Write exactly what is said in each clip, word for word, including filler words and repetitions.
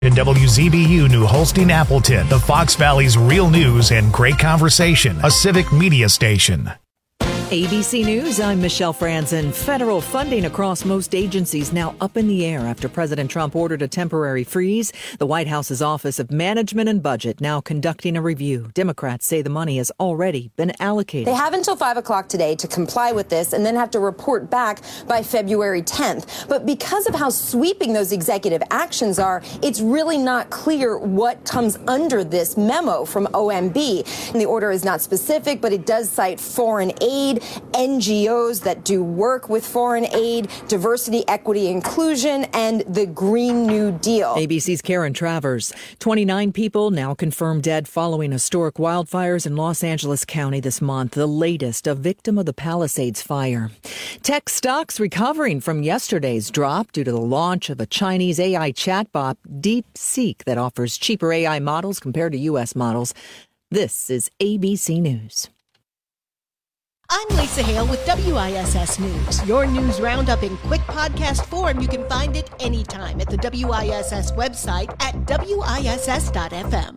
In W Z B U New Holstein Appleton, the Fox Valley's real news and great conversation, a civic media station. A B C News, I'm Michelle Franzen. Federal funding across most agencies now up in the air after President Trump ordered a temporary freeze. The White House's Office of Management and Budget now conducting a review. Democrats say the money has already been allocated. They have until five o'clock today to comply with this and then have to report back by February tenth. But because of how sweeping those executive actions are, it's really not clear what comes under this memo from O M B. And the order is not specific, but it does cite foreign aid, N G Os that do work with foreign aid, diversity, equity, inclusion, and the Green New Deal. A B C's Karen Travers. twenty-nine people now confirmed dead following historic wildfires in Los Angeles County this month, the latest a victim of the Palisades fire. Tech stocks recovering from yesterday's drop due to the launch of a Chinese A I chatbot, DeepSeek, that offers cheaper A I models compared to U S models. This is A B C News. I'm Lisa Hale with W I S S News. Your news roundup in quick podcast form. You can find it anytime at the W I S S website at W I S S dot F M.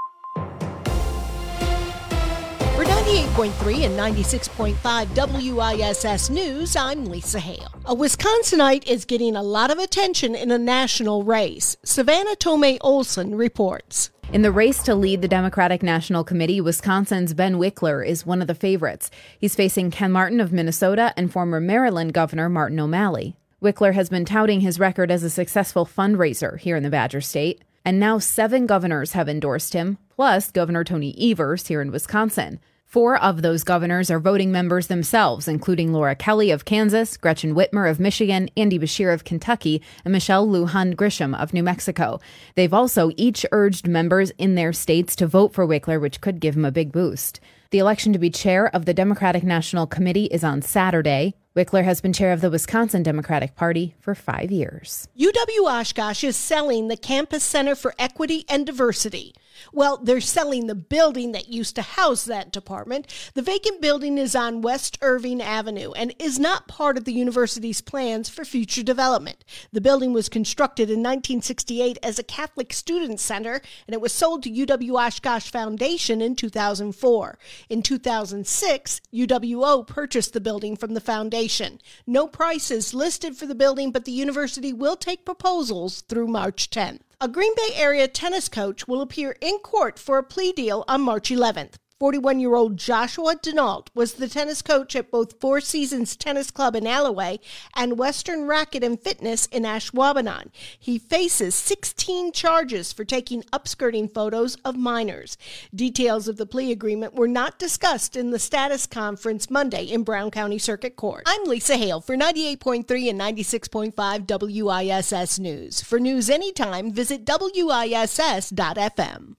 For ninety-eight point three and ninety-six point five W I S S News, I'm Lisa Hale. A Wisconsinite is getting a lot of attention in a national race. Savannah Tomei Olson reports. In the race to lead the Democratic National Committee, Wisconsin's Ben Wickler is one of the favorites. He's facing Ken Martin of Minnesota and former Maryland Governor Martin O'Malley. Wickler has been touting his record as a successful fundraiser here in the Badger State, and now seven governors have endorsed him, plus Governor Tony Evers here in Wisconsin. Four of those governors are voting members themselves, including Laura Kelly of Kansas, Gretchen Whitmer of Michigan, Andy Beshear of Kentucky, and Michelle Lujan Grisham of New Mexico. They've also each urged members in their states to vote for Wickler, which could give him a big boost. The election to be chair of the Democratic National Committee is on Saturday. Wickler has been chair of the Wisconsin Democratic Party for five years. U W Oshkosh is selling the Campus Center for Equity and Diversity. Well, they're selling the building that used to house that department. The vacant building is on West Irving Avenue and is not part of the university's plans for future development. The building was constructed in nineteen sixty-eight as a Catholic student center, and it was sold to U W Oshkosh Foundation in two thousand four. In two thousand six, U W O purchased the building from the foundation. No prices listed for the building, but the university will take proposals through March tenth. A Green Bay area tennis coach will appear in court for a plea deal on March eleventh. forty-one-year-old Joshua Denault was the tennis coach at both Four Seasons Tennis Club in Alloway and Western Racket and Fitness in Ashwaubenon. He faces sixteen charges for taking upskirting photos of minors. Details of the plea agreement were not discussed in the status conference Monday in Brown County Circuit Court. I'm Lisa Hale for ninety-eight point three and ninety-six point five W I S S News. For news anytime, visit W I S S dot F M.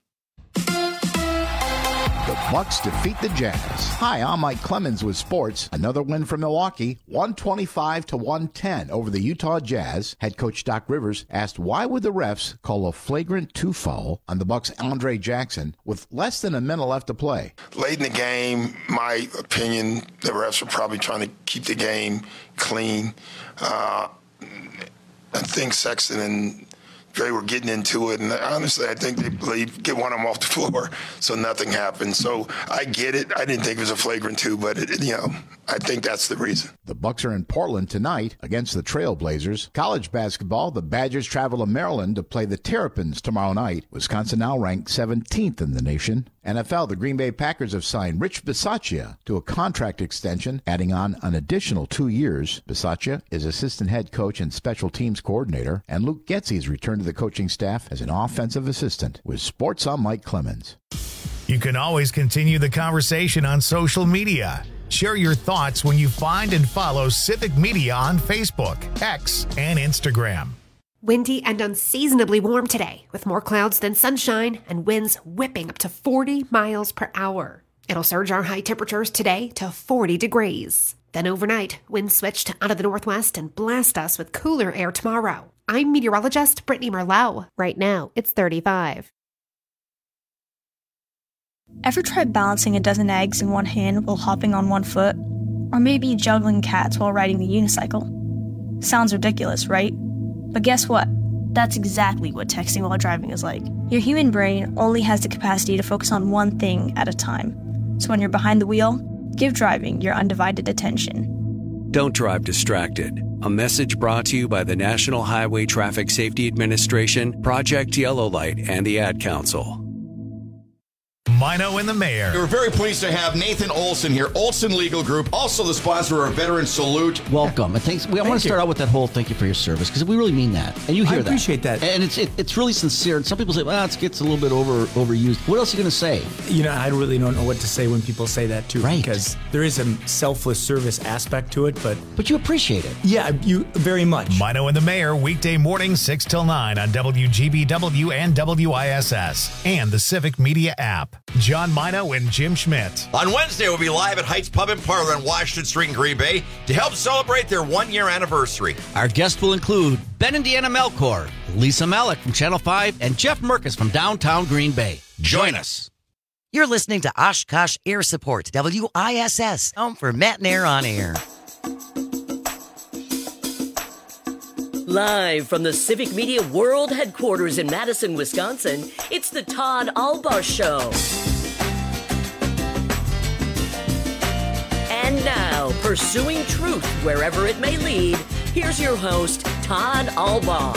The Bucks defeat the Jazz. Hi, I'm Mike Clemens with sports. Another win for Milwaukee, one twenty-five to one ten over the Utah Jazz. Head coach Doc Rivers asked why would the refs call a flagrant two foul on the Bucks' Andre Jackson with less than a minute left to play. Late in the game, my opinion, the refs were probably trying to keep the game clean. Uh, I think Sexton and Dre were getting into it, and honestly, I think they believe get one of them off the floor, so nothing happened. So I get it. I didn't think it was a flagrant two, but it, you know, I think that's the reason. The Bucks are in Portland tonight against the Trailblazers. College basketball, the Badgers travel to Maryland to play the Terrapins tomorrow night. Wisconsin now ranked seventeenth in the nation. N F L, the Green Bay Packers have signed Rich Bisaccia to a contract extension, adding on an additional two years. Bisaccia is assistant head coach and special teams coordinator, and Luke Getsy's returned to the coaching staff as an offensive assistant. With sports, I'm Mike Clemens. You can always continue the conversation on social media. Share your thoughts when you find and follow Civic Media on Facebook, X, and Instagram. Windy and unseasonably warm today, with more clouds than sunshine and winds whipping up to forty miles per hour. It'll surge our high temperatures today to forty degrees. Then overnight, winds switch out of the northwest and blast us with cooler air tomorrow. I'm meteorologist Brittany Merlot. Right now, it's thirty-five. Ever tried balancing a dozen eggs in one hand while hopping on one foot? Or maybe juggling cats while riding the unicycle? Sounds ridiculous, right? But guess what? That's exactly what texting while driving is like. Your human brain only has the capacity to focus on one thing at a time. So when you're behind the wheel, give driving your undivided attention. Don't drive distracted. A message brought to you by the National Highway Traffic Safety Administration, Project Yellow Light, and the Ad Council. Mino and the Mayor. We're very pleased to have Nathan Olson here, Olson Legal Group, also the sponsor of Veteran Salute. Welcome. And thanks. We, I want to start out with that whole thank you for your service, because we really mean that. And you hear that. I appreciate that. that. And it's it, it's really sincere. And some people say, well, it gets a little bit over overused. What else are you going to say? You know, I really don't know what to say when people say that, too. Right. Because there is a selfless service aspect to it, but... But you appreciate it. Yeah, you very much. Mino and the Mayor, weekday morning, six till nine on W G B W and W I S S and the Civic Media app. John Mino and Jim Schmidt. On Wednesday, we'll be live at Heights Pub and Parlor on Washington Street in Green Bay to help celebrate their one-year anniversary. Our guests will include Ben and Deanna Melkor, Lisa Malik from Channel five, and Jeff Merkis from downtown Green Bay. Join us. You're listening to Oshkosh Air Support, W I S S, home for Matt and Air on Air. Live from the Civic Media World Headquarters in Madison, Wisconsin, it's the Todd Albaugh Show. And now, pursuing truth wherever it may lead, here's your host, Todd Albaugh.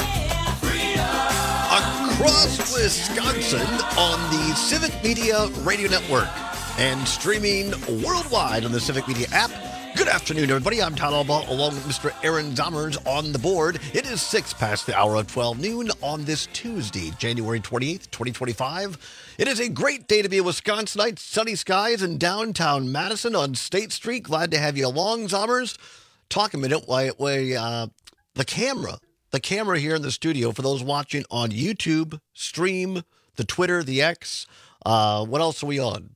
Across Wisconsin on the Civic Media Radio Network and streaming worldwide on the Civic Media app. Good afternoon, everybody. I'm Todd Albaugh, along with Mister Aaron Zommers on the board. It is six past the hour of twelve noon on this Tuesday, January twenty-eighth, twenty twenty-five. It is a great day to be a Wisconsinite. Sunny skies in downtown Madison on State Street. Glad to have you along, Zommers. Talk a minute why, why uh, the camera, the camera here in the studio, for those watching on YouTube, Stream, the Twitter, the X. Uh, what else are we on?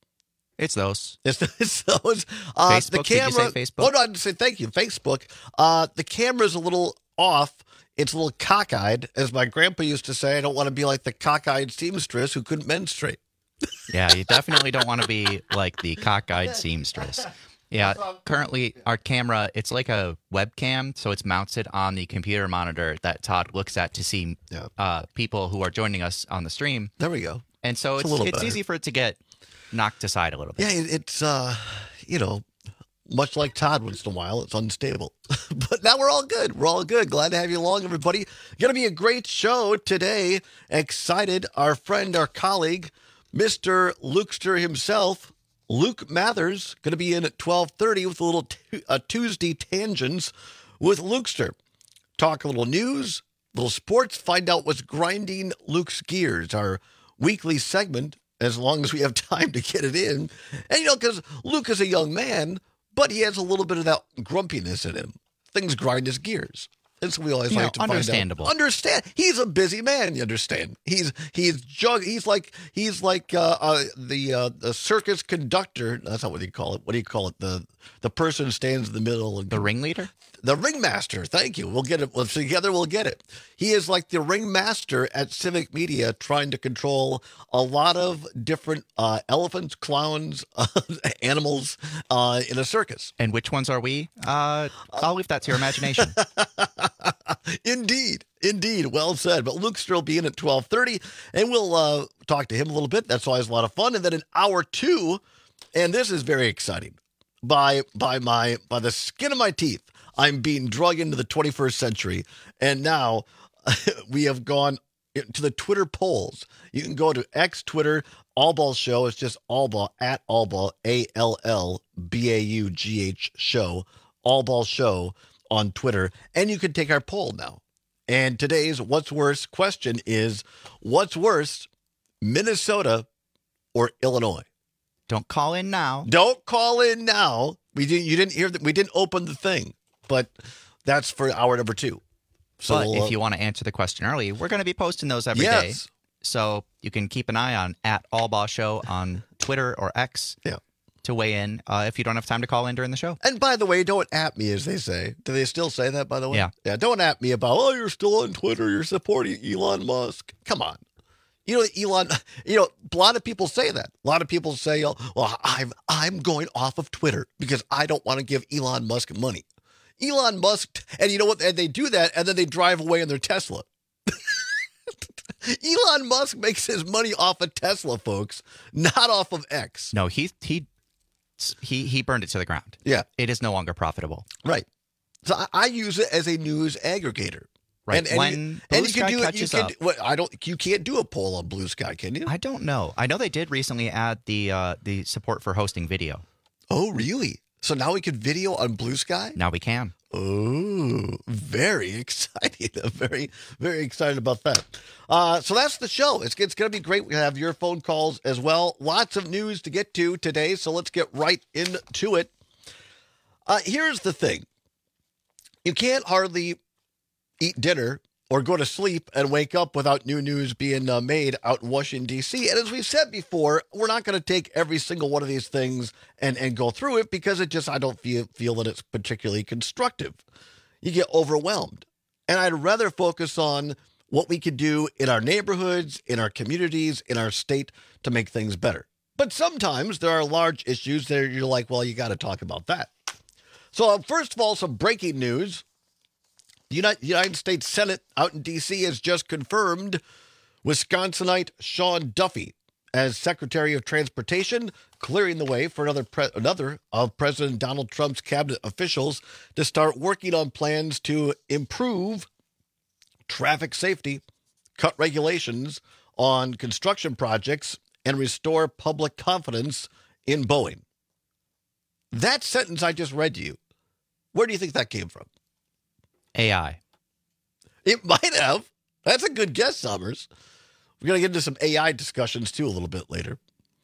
It's those. It's, it's those. Uh, Facebook, the camera, did you say Facebook? Oh, no, I didn't say thank you. Facebook. Uh, the camera's a little off. It's a little cockeyed. As my grandpa used to say, I don't want to be like the cockeyed seamstress who couldn't menstruate. Yeah, you definitely don't want to be like the cockeyed seamstress. Yeah, currently our camera, it's like a webcam, so it's mounted on the computer monitor that Todd looks at to see yeah. uh, people who are joining us on the stream. There we go. And so it's, it's, it's, it's easy for it to get knocked aside a little bit. Yeah, it's, uh, you know, much like Todd once in a while, it's unstable. But now we're all good. We're all good. Glad to have you along, everybody. Going to be a great show today. Excited. Our friend, our colleague, Mister Lukester himself, Luke Mathers, going to be in at twelve thirty with a little t- uh, Tuesday Tangents with Lukester. Talk a little news, little sports, find out what's grinding Luke's gears. Our weekly segment, as long as we have time to get it in. And, you know, because Luke is a young man, but he has a little bit of that grumpiness in him. Things grind his gears. And so we always you like know, to find out. understandable. Understand. He's a busy man, you understand. He's he's jug he's like he's like uh, uh, the uh, the circus conductor. That's not what you call it. What do you call it? The the person who stands in the middle and the ringleader? The ringmaster. Thank you. We'll get it. Well, together we'll get it. He is like the ringmaster at Civic Media, trying to control a lot of different uh, elephants, clowns, uh, animals uh, in a circus. And which ones are we? Uh, I'll leave that to your imagination. Indeed. Indeed. Well said. But Luke's will be in at twelve thirty, and we'll uh, talk to him a little bit. That's always a lot of fun. And then in hour two, and this is very exciting, by by my by the skin of my teeth, I'm being drug into the twenty-first century, and now we have gone to the Twitter polls. You can go to X, Twitter, Allball Show. It's just Allball, at Allball, A L L B A U G H Show, Allball Show on Twitter, and you can take our poll now. And today's What's Worse question is, what's worse, Minnesota or Illinois? Don't call in now. Don't call in now. We didn't. You didn't hear that. We didn't open the thing. But that's for hour number two. So but if uh, you want to answer the question early, we're going to be posting those every yes. day. So you can keep an eye on at Allball Show on Twitter or X yeah. to weigh in uh, if you don't have time to call in during the show. And by the way, don't at me, as they say. Do they still say that, by the way? Yeah. Yeah, don't at me about, oh, you're still on Twitter, you're supporting Elon Musk. Come on. You know, Elon, you know, a lot of people say that. A lot of people say, oh, well, I'm, I'm going off of Twitter because I don't want to give Elon Musk money. Elon Musk, and you know what? And they do that, and then they drive away in their Tesla. Elon Musk makes his money off of Tesla, folks, not off of X. No, he he he he burned it to the ground. Yeah. It is no longer profitable. Right. So I, I use it as a news aggregator. Right. And, and when you, Blue and you Sky can do it. You catches can. up, Do, what, I don't. You can't do a poll on Blue Sky, can you? I don't know. I know they did recently add the uh, the support for hosting video. Oh, really? So now we can video on Blue Sky? Now we can. Oh, very exciting. I'm very, very excited about that. Uh, so that's the show. It's, it's going to be great. We have your phone calls as well. Lots of news to get to today, so let's get right into it. Uh, here's the thing. You can't hardly eat dinner or go to sleep and wake up without new news being uh, made out in Washington, D C. And as we've said before, we're not going to take every single one of these things and, and go through it because it just, I don't feel, feel that it's particularly constructive. You get overwhelmed. And I'd rather focus on what we could do in our neighborhoods, in our communities, in our state to make things better. But sometimes there are large issues that you're like, well, you got to talk about that. So uh, first of all, some breaking news. The United States Senate out in D C has just confirmed Wisconsinite Sean Duffy as Secretary of Transportation, clearing the way for another pre- another of President Donald Trump's cabinet officials to start working on plans to improve traffic safety, cut regulations on construction projects, and restore public confidence in Boeing. That sentence I just read to you, where do you think that came from? A I. It might have. That's a good guess, Summers. We're going to get into some A I discussions, too, a little bit later.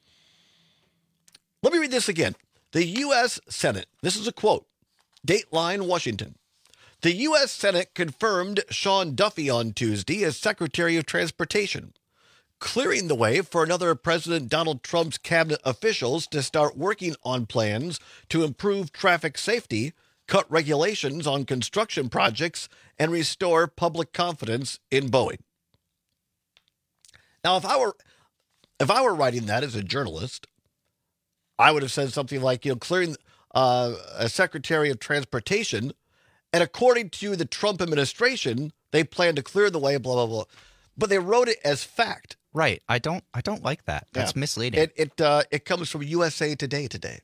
Let me read this again. The U S Senate, this is a quote, Dateline, Washington. The U S Senate confirmed Sean Duffy on Tuesday as Secretary of Transportation, clearing the way for another of President Donald Trump's cabinet officials to start working on plans to improve traffic safety, cut regulations on construction projects, and restore public confidence in Boeing. Now, if I were if I were writing that as a journalist, I would have said something like, you know, clearing uh, a Secretary of Transportation, and according to the Trump administration, they plan to clear the way, blah, blah, blah. But they wrote it as fact. Right. I don't I don't like that. That's Yeah. misleading. It it, uh, it comes from U S A Today today.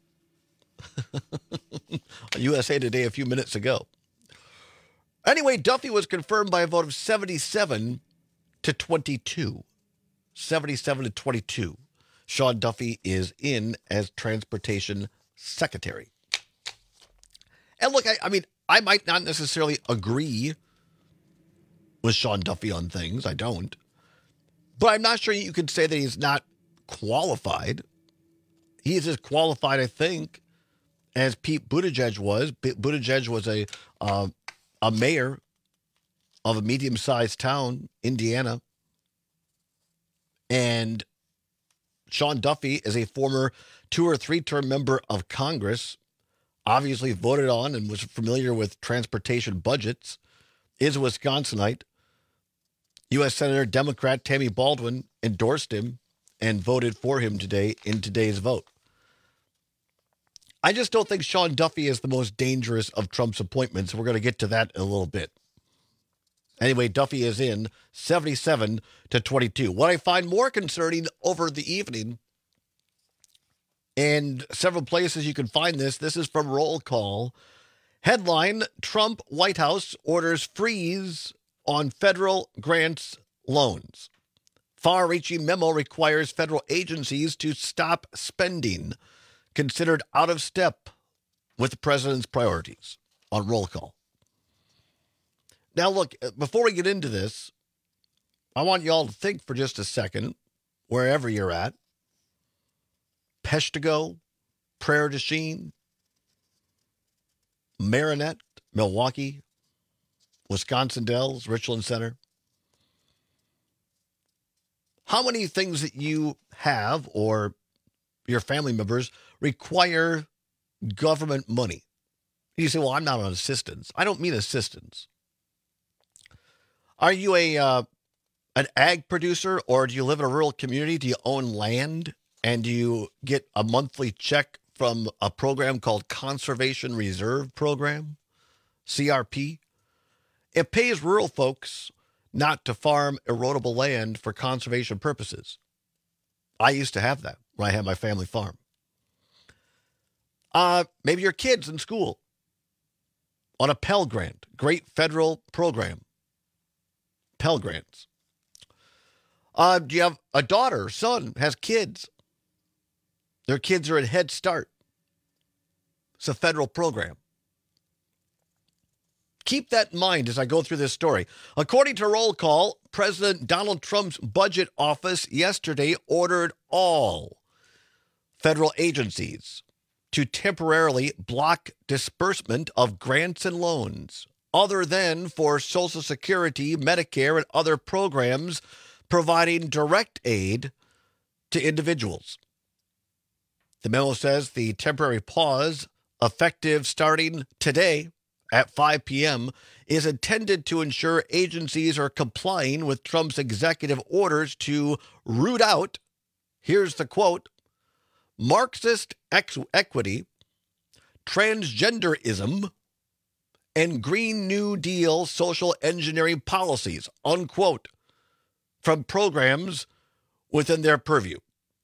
U S A Today a few minutes ago. Anyway, Duffy was confirmed by a vote of seventy-seven to twenty-two. seventy-seven to twenty-two. Sean Duffy is in as Transportation Secretary. And look, I, I mean, I might not necessarily agree with Sean Duffy on things. I don't. But I'm not sure you could say that he's not qualified. He is as qualified, I think, as Pete Buttigieg was. Buttigieg was a uh, a mayor of a medium-sized town, Indiana. And Sean Duffy is a former two- or three-term member of Congress, obviously voted on and was familiar with transportation budgets, is a Wisconsinite. U S Senator Democrat Tammy Baldwin endorsed him and voted for him today in today's vote. I just don't think Sean Duffy is the most dangerous of Trump's appointments. We're going to get to that in a little bit. Anyway, Duffy is in seventy-seven to twenty-two. What I find more concerning over the evening, and several places you can find this, this is from Roll Call. Headline, Trump White House orders freeze on federal grants loans. Far-reaching memo requires federal agencies to stop spending, considered out of step with the president's priorities, on Roll Call. Now, look, before we get into this, I want you all to think for just a second, wherever you're at. Peshtigo, Prairie du Chien, Marinette, Milwaukee, Wisconsin Dells, Richland Center. How many things that you have or your family members require government money? You say, well, I'm not on assistance. I don't mean assistance. Are you a uh, an ag producer, or do you live in a rural community? Do you own land, and do you get a monthly check from a program called Conservation Reserve Program, C R P? It pays rural folks not to farm erodible land for conservation purposes. I used to have that when I had my family farm. Uh, maybe your kids in school on a Pell Grant, great federal program. Pell Grants. Uh, do you have a daughter, son, has kids? Their kids are at Head Start. It's a federal program. Keep that in mind as I go through this story. According to roll call, President Donald Trump's budget office yesterday ordered all federal agencies to temporarily block disbursement of grants and loans other than for Social Security, Medicare, and other programs providing direct aid to individuals. The memo says the temporary pause, effective starting today at five p.m., is intended to ensure agencies are complying with Trump's executive orders to root out, here's the quote, Marxist ex- equity, transgenderism, and Green New Deal social engineering policies, unquote, from programs within their purview.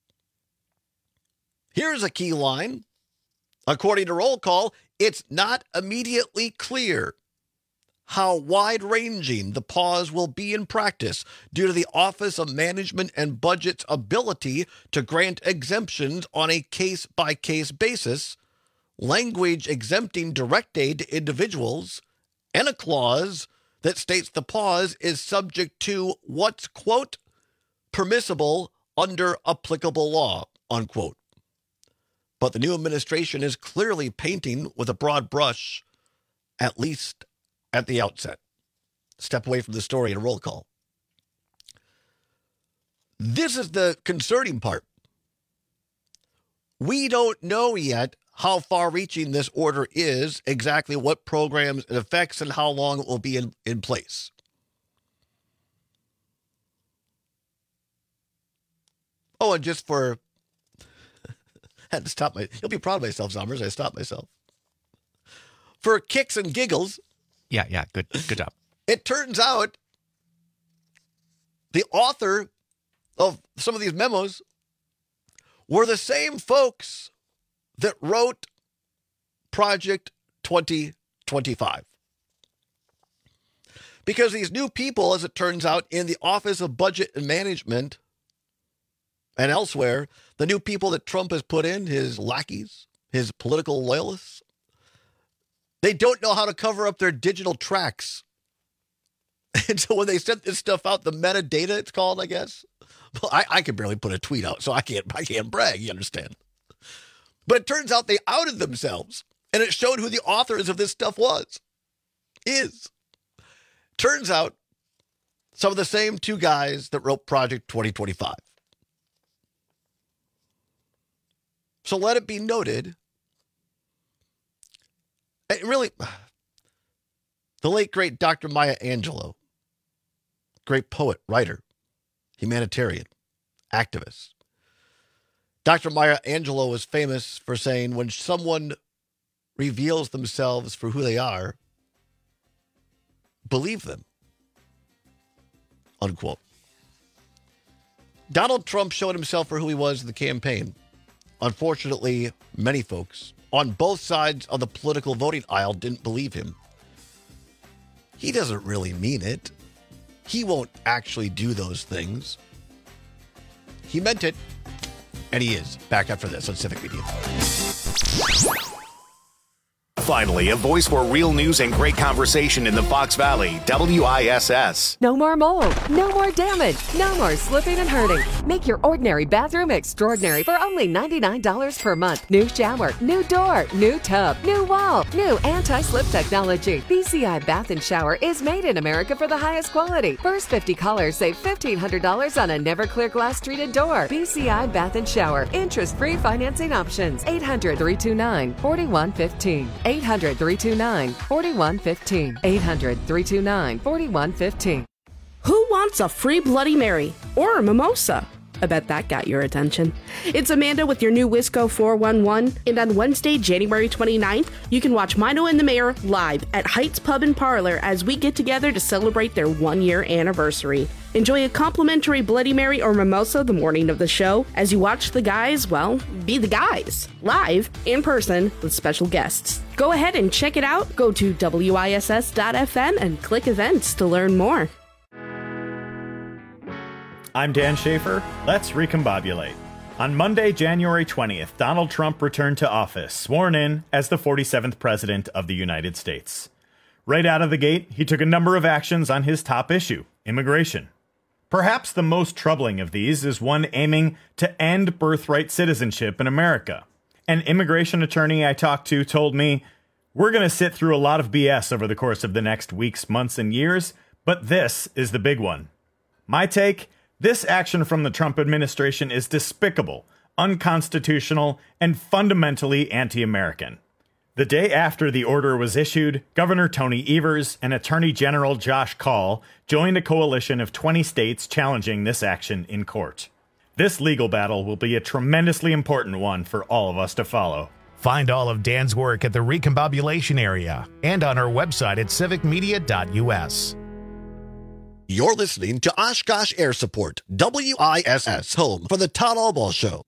Here's a key line. According to roll call, it's not immediately clear how wide-ranging the pause will be in practice due to the Office of Management and Budget's ability to grant exemptions on a case-by-case basis, language exempting direct aid to individuals, and a clause that states the pause is subject to what's, quote, permissible under applicable law, unquote. But the new administration is clearly painting with a broad brush, at least at the outset. Step away from the story and roll call. This is the concerning part. We don't know yet how far-reaching this order is, exactly what programs it affects, and how long it will be in, in place. Oh, and just for... I had to stop my... You'll be proud of myself, Summers. I stopped myself. For kicks and giggles... Yeah, yeah, good, good job. It turns out the author of some of these memos were the same folks that wrote Project twenty twenty-five. Because these new people, as it turns out, in the Office of Budget and Management and elsewhere, the new people that Trump has put in, his lackeys, his political loyalists, they don't know how to cover up their digital tracks. And so when they sent this stuff out, the metadata, it's called, I guess. Well, I, I can barely put a tweet out, so I can't, I can't brag, you understand. But it turns out they outed themselves, and it showed who the authors of this stuff was, is. Turns out, some of the same two guys that wrote Project twenty twenty-five. So let it be noted, and really, the late, great Doctor Maya Angelou, great poet, writer, humanitarian, activist. Doctor Maya Angelou was famous for saying, when someone reveals themselves for who they are, believe them, unquote. Donald Trump showed himself for who he was in the campaign. Unfortunately, many folks on both sides of the political voting aisle didn't believe him. He doesn't really mean it. He won't actually do those things. He meant it, and he is. Back after this on Civic Media. Finally, a voice for real news and great conversation in the Fox Valley, W I S S. No more mold, no more damage, no more slipping and hurting. Make your ordinary bathroom extraordinary for only ninety-nine dollars per month. New shower, new door, new tub, new wall, new anti-slip technology. B C I Bath and Shower is made in America for the highest quality. First fifty callers save fifteen hundred dollars on a never clear glass treated door. B C I Bath and Shower. Interest-free financing options. eight hundred, three two nine, four one one five. eight hundred, three two nine, four one one five. eight hundred, three two nine, four one one five. Who wants a free Bloody Mary or a mimosa? I bet that got your attention. It's Amanda with your new Wisco four one one, and on Wednesday, January twenty-ninth, you can watch Mino and the Mayor live at Heights Pub and Parlor as we get together to celebrate their one-year anniversary. Enjoy a complimentary Bloody Mary or mimosa the morning of the show as you watch the guys, well, be the guys, live, in person, with special guests. Go ahead and check it out. Go to W I S S dot F M and click events to learn more. I'm Dan Schaefer. Let's recombobulate. On Monday, January twentieth, Donald Trump returned to office, sworn in as the forty-seventh President of the United States. Right out of the gate, he took a number of actions on his top issue, immigration. Perhaps the most troubling of these is one aiming to end birthright citizenship in America. An immigration attorney I talked to told me, "We're going to sit through a lot of B S over the course of the next weeks, months, and years, but this is the big one." My take? This action from the Trump administration is despicable, unconstitutional, and fundamentally anti-American. The day after the order was issued, Governor Tony Evers and Attorney General Josh Kaul joined a coalition of twenty states challenging this action in court. This legal battle will be a tremendously important one for all of us to follow. Find all of Dan's work at the Recombobulation Area and on our website at civic media dot U S. You're listening to Oshkosh Air Support, W I S S, home for the Todd Albaugh Show.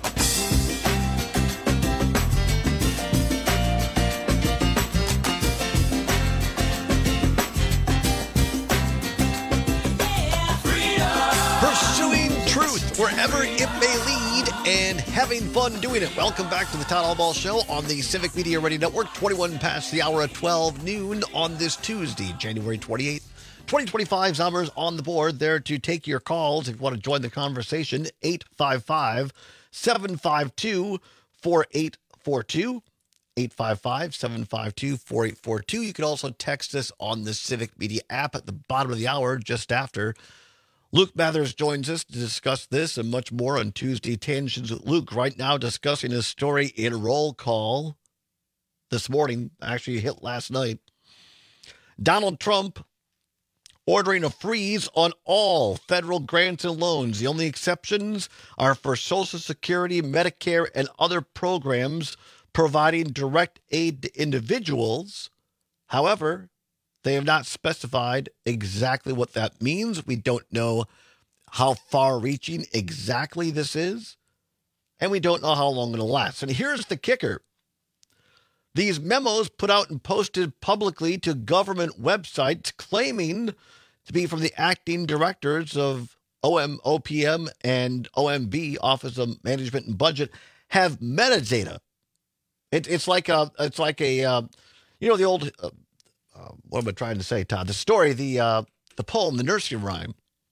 Pursuing truth wherever it may lead and having fun doing it. Welcome back to the Todd Albaugh Show on the Civic Media Radio Network, twenty-one past the hour of twelve noon on this Tuesday, January twenty-eighth. twenty twenty-five Zombers on the board there to take your calls if you want to join the conversation. eight five five, seven five two, four eight four two. eight five five, seven five two, four eight four two. You can also text us on the Civic Media app at the bottom of the hour just after. Luke Mathers joins us to discuss this and much more on Tuesday Tangents with Luke. Right now discussing his story in Roll Call this morning. Actually hit last night. Donald Trump ordering a freeze on all federal grants and loans. The only exceptions are for Social Security, Medicare, and other programs providing direct aid to individuals. However, they have not specified exactly what that means. We don't know how far-reaching exactly this is, and we don't know how long it'll last. And here's the kicker. These memos put out and posted publicly to government websites claiming to be from the acting directors of O M O P M and O M B, Office of Management and Budget, have metadata. It, it's like a, it's like a, uh, you know, the old, uh, uh, what am I trying to say, Todd? The story, the uh, the poem, the nursery rhyme,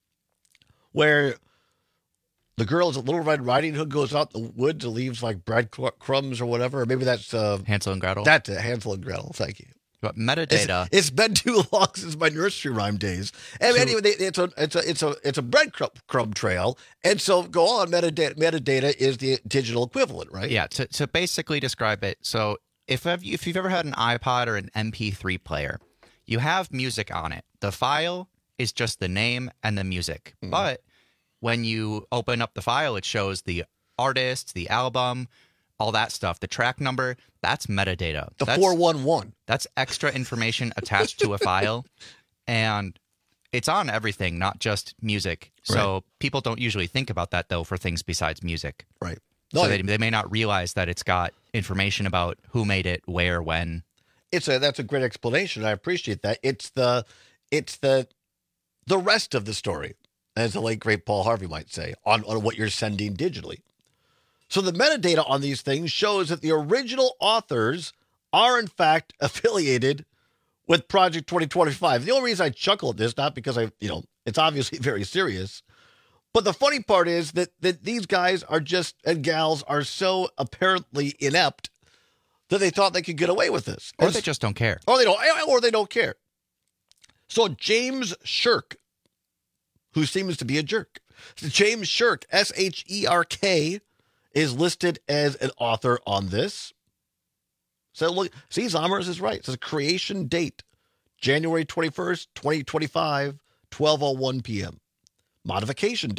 where the girl is a Little Red Riding Hood, goes out in the woods and leaves like breadcrumbs or whatever. Or maybe that's uh, Hansel and Gretel. That's it, Hansel and Gretel. Thank you. But metadata. It's, it's been too long since my nursery rhyme days. And so, anyway, it's a it's a it's a it's a breadcrumb trail. And so go on. Metadata metadata is the digital equivalent, right? Yeah. To to basically describe it, so if I've, if you've ever had an iPod or an M P three player, you have music on it. The file is just the name and the music, mm. but when you open up the file, it shows the artist, the album, all that stuff, the track number. That's metadata. The that's, four one one. That's extra information attached to a file, and it's on everything, not just music. So right. people don't usually think about that, though, for things besides music. Right. No, so they, they may not realize that it's got information about who made it, where, when. It's a that's a great explanation. I appreciate that. It's the it's the the rest of the story, as the late great Paul Harvey might say, on, on what you're sending digitally. So the metadata on these things shows that the original authors are, in fact, affiliated with Project twenty twenty-five. The only reason I chuckle at this, not because I, you know, it's obviously very serious, but the funny part is that, that these guys are just, and gals are so apparently inept that they thought they could get away with this. Or they just don't care. Or they don't, or they don't care. So James Shirk, who seems to be a jerk, James Shirk, S H E R K, is listed as an author on this. So look, see, Zommers is right. It says creation date, January twenty-first, twenty twenty-five, twelve oh one p.m. Modification date,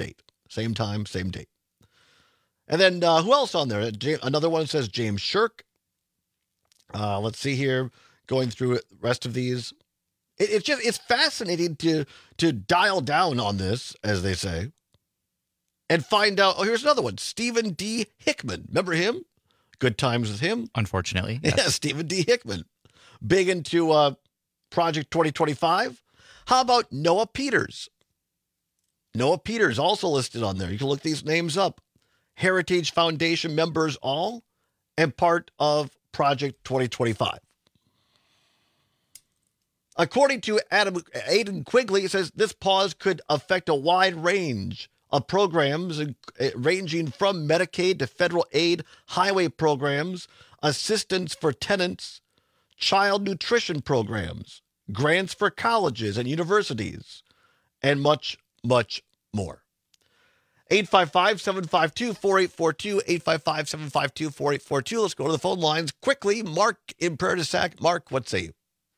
Same time, same date. And then uh, who else on there? Another one says James Shirk. Uh, let's see here. Going through the rest of these. It, it's just, it's fascinating to, to dial down on this, as they say, and find out. Oh, here's another one. Stephen D. Hickman. Remember him? Good times with him. Unfortunately. Yes. Yeah, Stephen D. Hickman. Big into uh, Project twenty twenty-five. How about Noah Peters? Noah Peters also listed on there. You can look these names up. Heritage Foundation members all, and part of Project twenty twenty-five. According to Adam Aidan Quigley, it says this pause could affect a wide range of programs ranging from Medicaid to federal aid, highway programs, assistance for tenants, child nutrition programs, grants for colleges and universities, and much, much more. eight five five, seven five two, four eight four two, eight five five, seven five two, four eight four two. Let's go to the phone lines quickly. Mark in Prairie du Sac. Mark, what say you?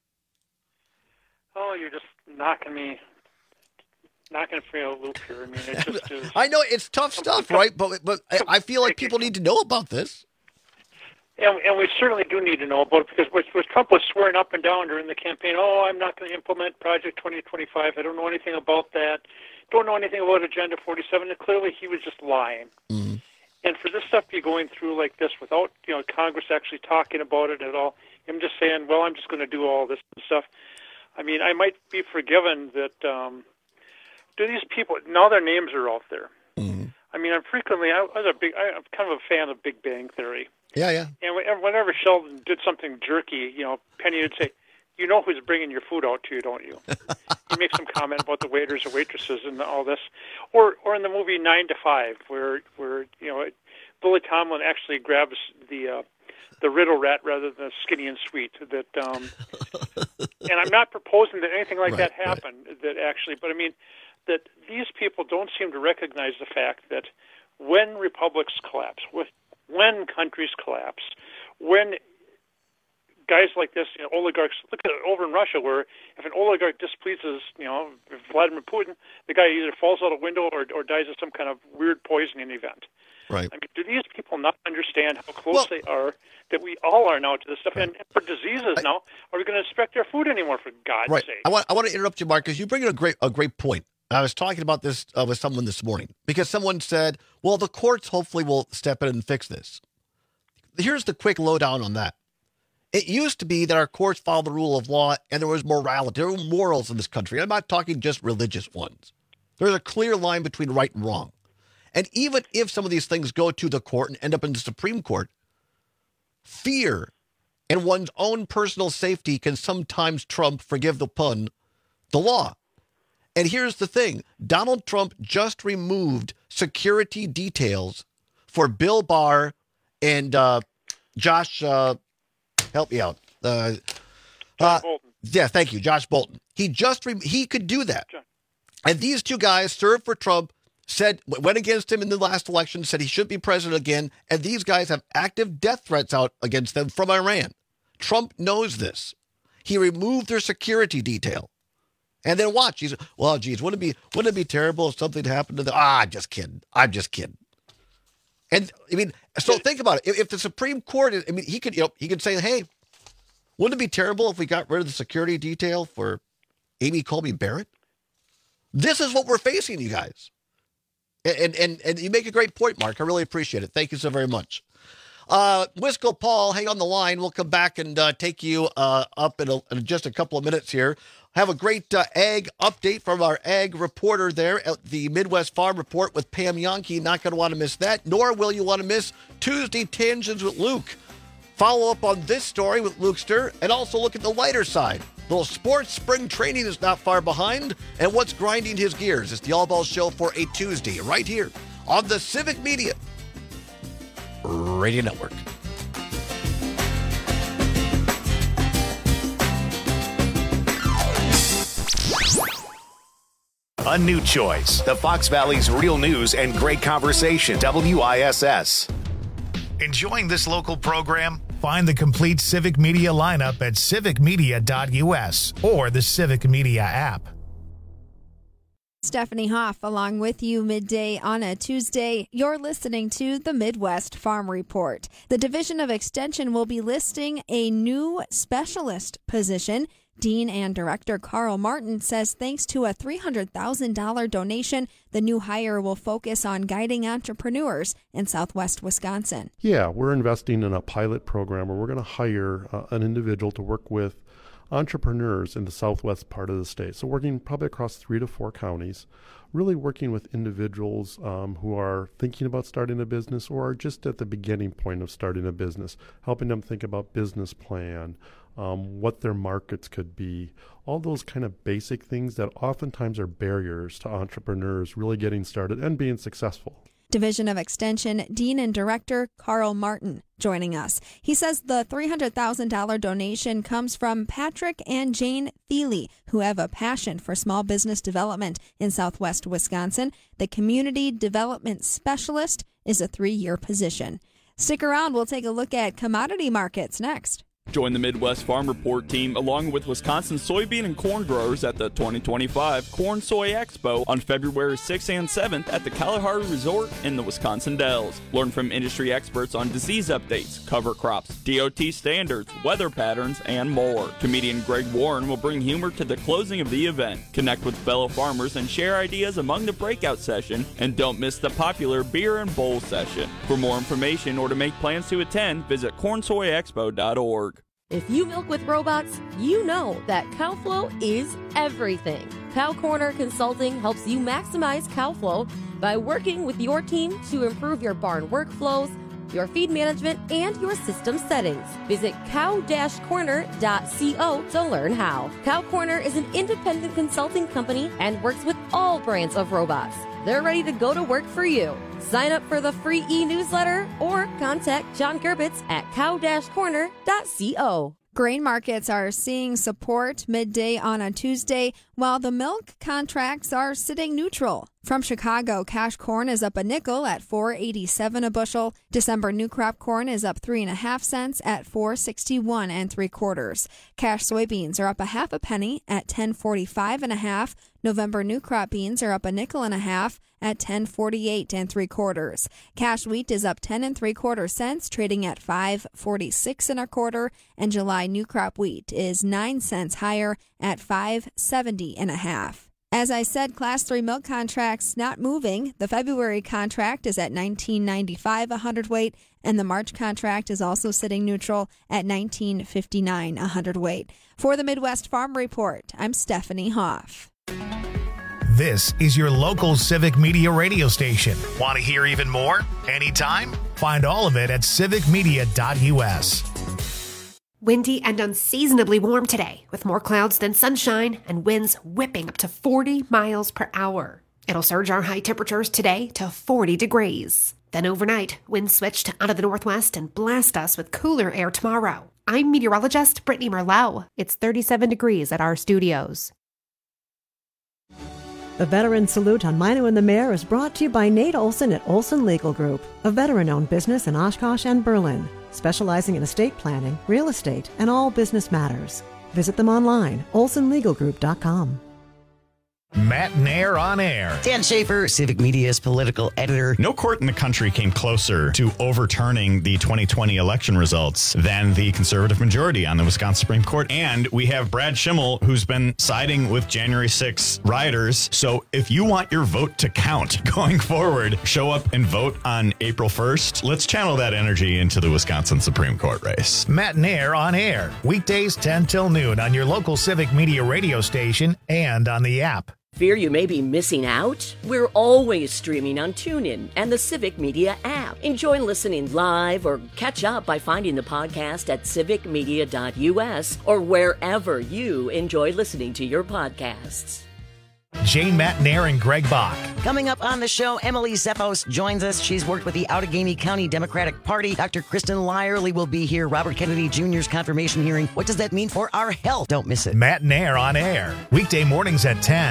Oh, you're just knocking me, knocking for a loop here. I mean, it just is. I know it's tough stuff, right? But but I feel like people need to know about this. And, and we certainly do need to know about it, because what, what Trump was swearing up and down during the campaign, oh, I'm not going to implement Project twenty twenty-five. I don't know anything about that. Don't know anything about Agenda forty-seven. And clearly he was just lying. Mm-hmm. And for this stuff to be going through like this without, you know, Congress actually talking about it at all, him just saying, well, I'm just going to do all this stuff. I mean, I might be forgiven that, um, do these people, now their names are out there. Mm-hmm. I mean, I'm frequently, I was a big, I'm kind of a fan of Big Bang Theory. Yeah, yeah. And whenever Sheldon did something jerky, you know, Penny would say, you know who's bringing your food out to you, don't you? He makes some comment about the waiters and waitresses and all this. Or or in the movie Nine to Five, where, where you know, Billy Tomlin actually grabs the uh, the riddle rat rather than Skinny and Sweet. That, um, and I'm not proposing that anything like Right, that happen, right. that actually, but I mean, that these people don't seem to recognize the fact that when republics collapse, with when countries collapse, when guys like this, you know, oligarchs, look at it over in Russia, where if an oligarch displeases, you know, Vladimir Putin, the guy either falls out a window or, or dies of some kind of weird poisoning event. Right. I mean, do these people not understand how close well, they are, that we all are now to this stuff? Right. And for diseases I, now, are we going to inspect their food anymore, for God's right. sake? I want, I want to interrupt you, Mark, because you bring in a great, a great point. I was talking about this uh, with someone this morning, because someone said, well, the courts hopefully will step in and fix this. Here's the quick lowdown on that. It used to be that our courts followed the rule of law and there was morality. There were morals in this country. I'm not talking just religious ones. There's a clear line between right and wrong. And even if some of these things go to the court and end up in the Supreme Court, fear and one's own personal safety can sometimes trump, forgive the pun, the law. And here's the thing. Donald Trump just removed security details for Bill Barr and uh, Josh, uh, help me out. Uh, uh, yeah, thank you, Josh Bolton. He just re- he could do that, and these two guys served for Trump. Said went against him in the last election. Said he should be president again, and these guys have active death threats out against them from Iran. Trump knows this. He removed their security detail, and then watch. He's well, geez, wouldn't it be wouldn't it be terrible if something happened to them? Ah, I'm just kidding. I'm just kidding. And I mean, so think about it. If, if the Supreme Court, I mean, he could, you know, he could say, "Hey, wouldn't it be terrible if we got rid of the security detail for Amy Coney Barrett?" This is what we're facing, you guys. And and and you make a great point, Mark. I really appreciate it. Thank you so very much. Uh, Wisco Paul, hang on the line. We'll come back and uh, take you uh, up in, a, in just a couple of minutes here. Have a great uh, ag update from our ag reporter there at the Midwest Farm Report with Pam Yonke. Not going to want to miss that, nor will you want to miss Tuesday Tangents with Luke. Follow up on this story with Lukester, and also look at the lighter side. Little sports spring training is not far behind, and what's grinding his gears. It's the All Ball Show for a Tuesday, right here on the Civic Media Radio Network. A new choice. The Fox Valley's real news and great conversation. W I S S. Enjoying this local program? Find the complete Civic Media lineup at civic media dot U S or the Civic Media app. Stephanie Hoff along with you midday on a Tuesday. You're listening to the Midwest Farm Report. The Division of Extension will be listing a new specialist position. Dean and Director Carl Martin says thanks to a three hundred thousand dollars donation, the new hire will focus on guiding entrepreneurs in southwest Wisconsin. Yeah, we're investing in a pilot program where we're going to hire uh, an individual to work with entrepreneurs in the southwest part of the state. So working probably across three to four counties, really working with individuals um, who are thinking about starting a business or are just at the beginning point of starting a business, helping them think about business plan, um, what their markets could be, all those kind of basic things that oftentimes are barriers to entrepreneurs really getting started and being successful. Division of Extension Dean and Director Carl Martin joining us. He says the three hundred thousand dollars donation comes from Patrick and Jane Thiele, who have a passion for small business development in southwest Wisconsin. The Community Development Specialist is a three-year position. Stick around. We'll take a look at commodity markets next. Join the Midwest Farm Report team along with Wisconsin soybean and corn growers at the twenty twenty-five Corn Soy Expo on February sixth and seventh at the Kalahari Resort in the Wisconsin Dells. Learn from industry experts on disease updates, cover crops, D O T standards, weather patterns, and more. Comedian Greg Warren will bring humor to the closing of the event. Connect with fellow farmers and share ideas among the breakout session, and don't miss the popular beer and bowl session. For more information or to make plans to attend, visit corn soy expo dot org. If you milk with robots, you know that CowFlow is everything. Cow Corner Consulting helps you maximize cow flow by working with your team to improve your barn workflows, your feed management, and your system settings. Visit cow dash corner dot co to learn how. Cow Corner is an independent consulting company and works with all brands of robots. They're ready to go to work for you. Sign up for the free e-newsletter or contact John Gerbitz at cow dash corner dot co. Grain markets are seeing support midday on a Tuesday, while the milk contracts are sitting neutral. From Chicago, cash corn is up a nickel at four eighty-seven a bushel. December new crop corn is up three and a half cents at four sixty-one and three quarters. Cash soybeans are up a half a penny at ten forty-five and a half. November new crop beans are up a nickel and a half at ten forty-eight and three quarters. Cash wheat is up ten and three quarter cents, trading at five forty-six and a quarter. And July new crop wheat is nine cents higher at five seventy and a half. As I said, Class three milk contracts not moving. The February contract is at nineteen ninety-five a hundredweight, and the March contract is also sitting neutral at nineteen fifty-nine a hundredweight. For the Midwest Farm Report, I'm Stephanie Hoff. This is your local Civic Media radio station. Want to hear even more? Anytime? Find all of it at civic media dot u s. Windy and unseasonably warm today, with more clouds than sunshine and winds whipping up to forty miles per hour. It'll surge our high temperatures today to forty degrees. Then overnight, winds switched out of the northwest and blast us with cooler air tomorrow. I'm meteorologist Brittany Merlot. It's thirty-seven degrees at our studios. The Veteran Salute on Mino and the Mayor is brought to you by Nate Olson at Olson Legal Group, a veteran-owned business in Oshkosh and Berlin, specializing in estate planning, real estate, and all business matters. Visit them online, olson legal group dot com. Matt Nair on air. Dan Schaefer, Civic Media's political editor. No court in the country came closer to overturning the twenty twenty election results than the conservative majority on the Wisconsin Supreme Court. And we have Brad Schimmel, who's been siding with January sixth rioters. So if you want your vote to count going forward, show up and vote on April first. Let's channel that energy into the Wisconsin Supreme Court race. Matt Nair on air. Weekdays ten till noon on your local Civic Media radio station and on the app. Fear you may be missing out? We're always streaming on TuneIn and the Civic Media app. Enjoy listening live or catch up by finding the podcast at civic media dot u s or wherever you enjoy listening to your podcasts. Jane Matt Nair and Greg Bach. Coming up on the show, Emily Zephos joins us. She's worked with the Outagamie County Democratic Party. Doctor Kristen Lyerly will be here. Robert Kennedy Junior's confirmation hearing. What does that mean for our health? Don't miss it. Matt Nair on air. Weekday mornings at ten.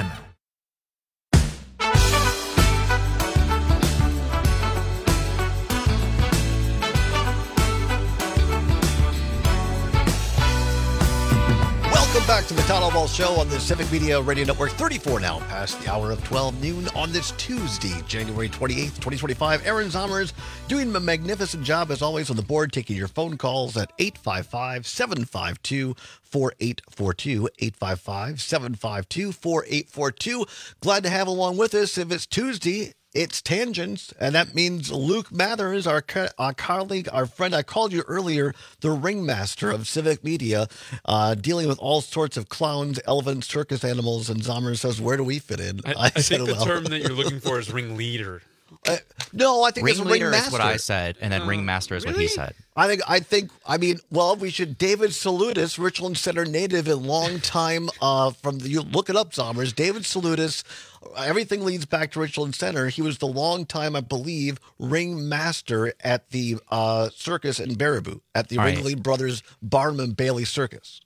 Welcome back to the Todd All Ball Show on the Civic Media Radio Network. thirty-four now past the hour of twelve noon on this Tuesday, January twenty-eighth, twenty twenty-five. Aaron Zommers doing a magnificent job, as always, on the board, taking your phone calls at eight five five, seven five two, four eight four two, eight five five, seven five two, four eight four two. Glad to have along with us. If it's Tuesday, it's Tangents, and that means Luke Mathers, our, co- our colleague, our friend. I called you earlier, the ringmaster of Civic Media, uh, dealing with all sorts of clowns, elephants, circus animals, and Zommers says, where do we fit in? I, I, I said, think the well. term that you're looking for is ringleader. Uh, no, I think Ringleader it's ringmaster. is what I said, and then Uh, ringmaster is what he really? said. I think, I think, I mean, well, we should, David Salutis, Richland Center native and long time, uh, from the, you look it up, Zommers, David Salutis, everything leads back to Richland Center. He was the long time, I believe, ringmaster at the uh, circus in Baraboo, at the All right. Ringling Brothers Barnum Bailey Circus.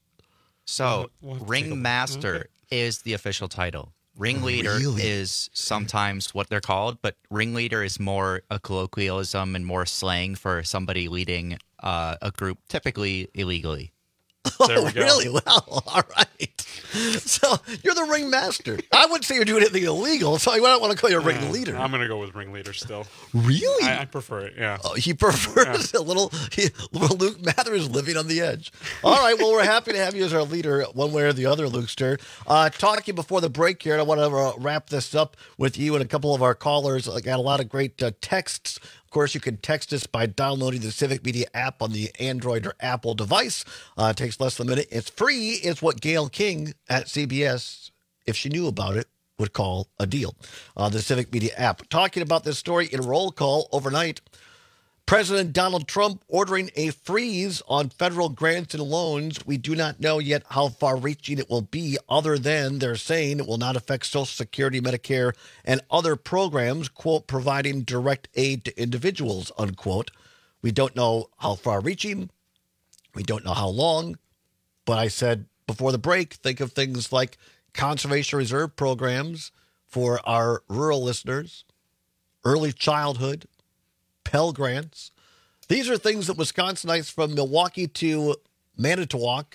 So, We'll have to take a look. ringmaster Okay. is the official title. Ringleader Really? is sometimes what they're called, but ringleader is more a colloquialism and more slang for somebody leading uh, a group, typically illegally. There Oh, we go. really? Well, all right. So you're the ringmaster. I wouldn't say you're doing anything illegal, so I don't want to call you a ringleader. I'm going to go with ringleader still. Really? I, I prefer it, yeah. Oh, he prefers a little, he, little Luke Mathers living on the edge. All right, well, we're happy to have you as our leader, one way or the other, Lukester. Uh, talking before the break here, and I want to uh, wrap this up with you and a couple of our callers. I got a lot of great uh, texts. Of course, you can text us by downloading the Civic Media app on the Android or Apple device. Uh, it takes less than a minute. It's free. It's what Gail King at C B S, if she knew about it, would call a deal. Uh, the Civic Media app. Talking about this story in roll call overnight, President Donald Trump ordering a freeze on federal grants and loans. We do not know yet how far-reaching it will be, other than they're saying it will not affect Social Security, Medicare, and other programs, quote, providing direct aid to individuals, unquote. We don't know how far-reaching. We don't know how long. But I said before the break, think of things like conservation reserve programs for our rural listeners, early childhood, Pell Grants. These are things that Wisconsinites from Milwaukee to Manitowoc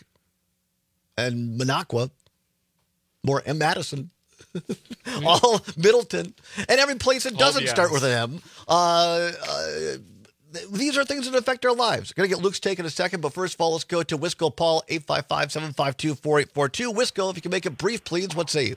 and Minocqua, more M. Madison, all Middleton, and every place that doesn't All the start M's. with an M. Uh, uh, th- these are things that affect our lives. Going to get Luke's take in a second, but first of all, let's go to Wisco Paul, eight five five, seven five two, four eight four two. Wisco, if you can make it brief, please, what say you?